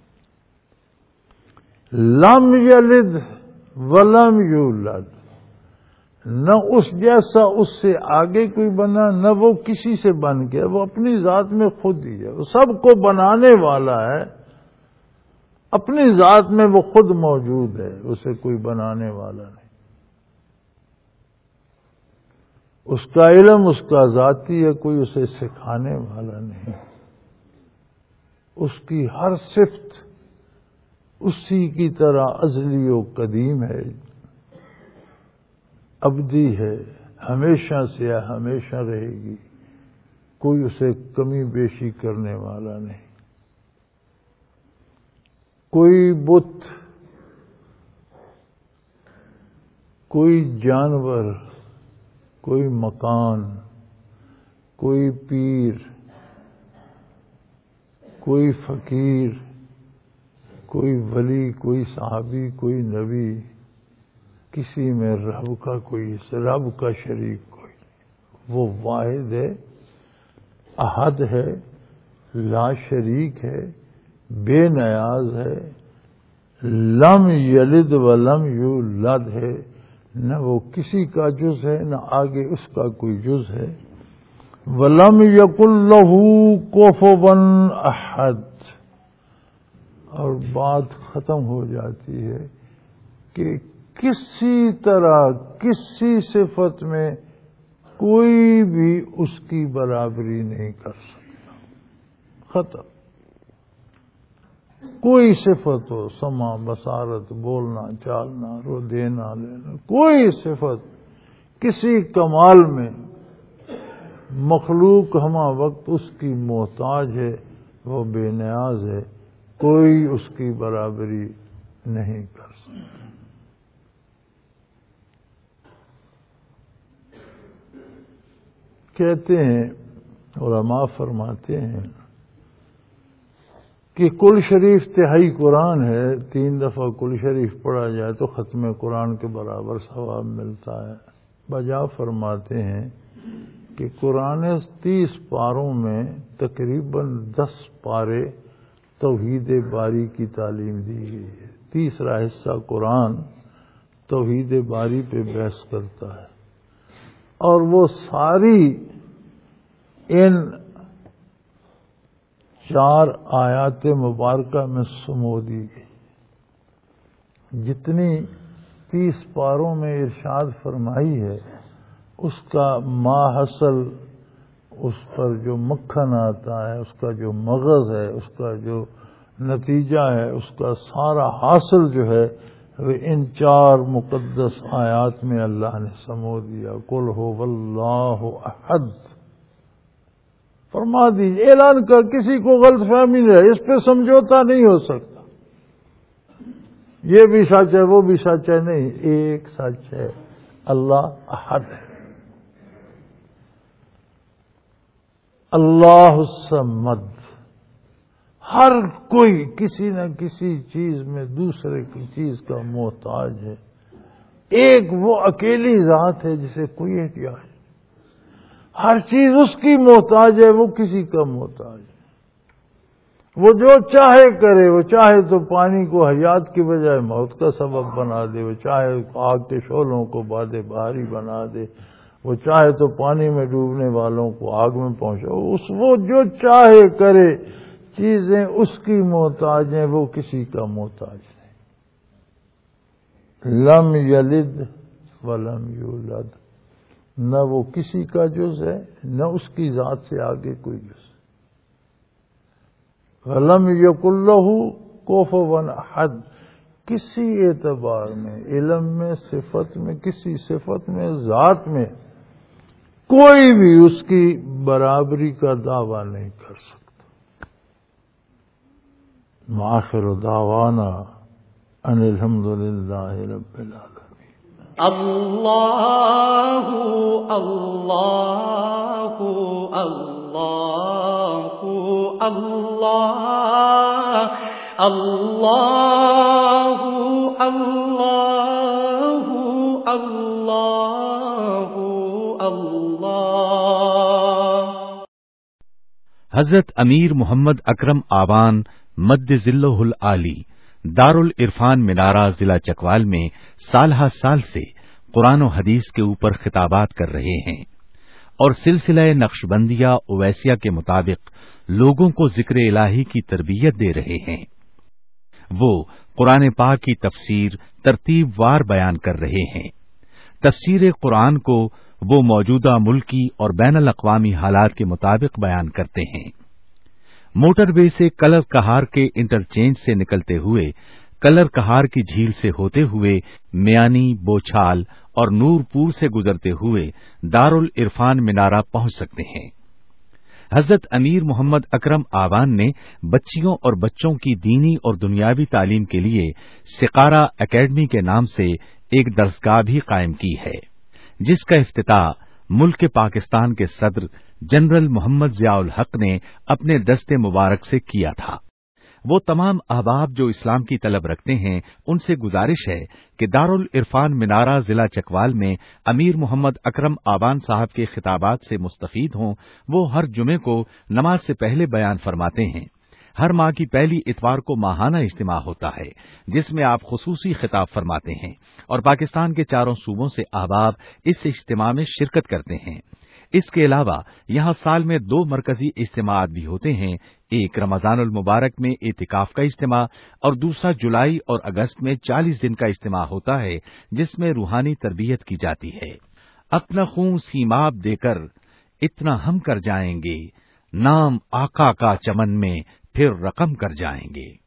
لم یلد ولم یولد، نہ اس جیسا اس سے آگے کوئی بنا، نہ وہ کسی سے بن گیا. وہ اپنی ذات میں خود ہی ہے، وہ سب کو بنانے والا ہے. اپنی ذات میں وہ خود موجود ہے، اسے کوئی بنانے والا نہیں. اس کا علم اس کا ذاتی ہے، کوئی اسے سکھانے والا نہیں. اس کی ہر صفت اسی کی طرح ازلی و قدیم ہے، ابدی ہے، ہمیشہ سے ہے، ہمیشہ رہے گی. کوئی اسے کمی بیشی کرنے والا نہیں. کوئی بت، کوئی جانور، کوئی مکان، کوئی پیر، کوئی فقیر، کوئی ولی، کوئی صحابی، کوئی نبی، کسی میں رب کا کوئی، رب کا شریک کوئی. وہ واحد ہے، احد ہے، لا شریک ہے، بے نیاز ہے، لم یلد ولم یولد ہے، نہ وہ کسی کا جز ہے نہ آگے اس کا کوئی جز ہے۔ ولم یکن لہ کفوا احد، اور بات ختم ہو جاتی ہے کہ کسی طرح کسی صفت میں کوئی بھی اس کی برابری نہیں کر سکتا، ختم۔ کوئی صفت ہو، سمع، بصارت، بولنا، چالنا، رو دینا لینا، کوئی صفت کسی کمال میں، مخلوق ہمہ وقت اس کی محتاج ہے، وہ بے نیاز ہے، کوئی اس کی برابری نہیں کر سکتا۔ کہتے ہیں علماء فرماتے ہیں کہ کل شریف تہائی قرآن ہے، 3 دفعہ کل شریف پڑھا جائے تو ختم قرآن کے برابر ثواب ملتا ہے۔ بجا فرماتے ہیں کہ قرآن 30 پاروں میں تقریباً 10 پارے توحید باری کی تعلیم دی گئی ہے۔ تیسرا حصہ قرآن توحید باری پہ بحث کرتا ہے، اور وہ ساری ان 4 آیات مبارکہ میں سمو دی گئی۔ جتنی 30 پاروں میں ارشاد فرمائی ہے، اس کا ماحصل، اس پر جو مکھن آتا ہے، اس کا جو مغز ہے، اس کا جو نتیجہ ہے، اس کا سارا حاصل جو ہے وہ ان 4 مقدس آیات میں اللہ نے سمو دیا۔ قل هو اللہ احد، فرما دیجیے، اعلان کر، کسی کو غلط فہمی نہیں ہے، اس پہ سمجھوتا نہیں ہو سکتا، یہ بھی سچ ہے وہ بھی سچ ہے، نہیں، ایک سچ ہے، اللہ احد ہے، اللہ الصمد۔ ہر کوئی کسی نہ کسی چیز میں دوسرے کی چیز کا محتاج ہے، ایک وہ اکیلی ذات ہے جسے کوئی احتیاج نہیں، ہر چیز اس کی محتاج ہے، وہ کسی کا محتاج ہے، وہ جو چاہے کرے، وہ چاہے تو پانی کو حیات کی بجائے موت کا سبب بنا دے، وہ چاہے آگ کے شعلوں کو باد بہاری بنا دے، وہ چاہے تو پانی میں ڈوبنے والوں کو آگ میں پہنچا، وہ جو چاہے کرے، چیزیں اس کی محتاج ہیں، وہ کسی کا محتاج نہیں۔ لم یلد ولم یولد، نہ وہ کسی کا جز ہے نہ اس کی ذات سے آگے کوئی جز۔ ولم یکن لہ کفوا احد، کسی اعتبار میں، علم میں، صفت میں، کسی صفت میں، ذات میں کوئی بھی اس کی برابری کا دعویٰ نہیں کر سکتا۔ آخر دعوانا ان الحمد للہ رب العالمین۔ اللہ اللہ اللہ اللہ اللہ اللہ اللہ اللہ۔ حضرت امیر محمد اکرم آوان مد ذلہ العالی دارالعرفان منارہ ضلع چکوال میں سالہ سال سے قرآن و حدیث کے اوپر خطابات کر رہے ہیں اور سلسلہ نقشبندیہ اویسیہ کے مطابق لوگوں کو ذکر الہی کی تربیت دے رہے ہیں۔ وہ قرآن پاک کی تفسیر ترتیب وار بیان کر رہے ہیں۔ تفسیر قرآن کو وہ موجودہ ملکی اور بین الاقوامی حالات کے مطابق بیان کرتے ہیں۔ موٹر وے سے کلر کہار کے انٹرچینج سے نکلتے ہوئے، کلر کہار کی جھیل سے ہوتے ہوئے، میانی، بوچھال اور نور پور سے گزرتے ہوئے دارالعرفان منارہ پہنچ سکتے ہیں۔ حضرت امیر محمد اکرم آوان نے بچیوں اور بچوں کی دینی اور دنیاوی تعلیم کے لیے سقارہ اکیڈمی کے نام سے ایک درسگاہ بھی قائم کی ہے، جس کا افتتاح ملک پاکستان کے صدر جنرل محمد ضیاء الحق نے اپنے دست مبارک سے کیا تھا۔ وہ تمام احباب جو اسلام کی طلب رکھتے ہیں ان سے گزارش ہے کہ دارالعرفان منارہ ضلع چکوال میں امیر محمد اکرم آوان صاحب کے خطابات سے مستفید ہوں۔ وہ ہر جمعے کو نماز سے پہلے بیان فرماتے ہیں۔ ہر ماہ کی پہلی اتوار کو ماہانہ اجتماع ہوتا ہے جس میں آپ خصوصی خطاب فرماتے ہیں اور پاکستان کے چاروں صوبوں سے احباب اس اجتماع میں شرکت کرتے ہیں۔ اس کے علاوہ یہاں سال میں 2 مرکزی اجتماعات بھی ہوتے ہیں، ایک رمضان المبارک میں اعتکاف کا اجتماع اور دوسرا جولائی اور اگست میں 40 دن کا اجتماع ہوتا ہے جس میں روحانی تربیت کی جاتی ہے۔ اپنا خون سیماب دے کر اتنا ہم کر جائیں گے، نام آقا کا چمن میں پھر رقم کر جائیں گے۔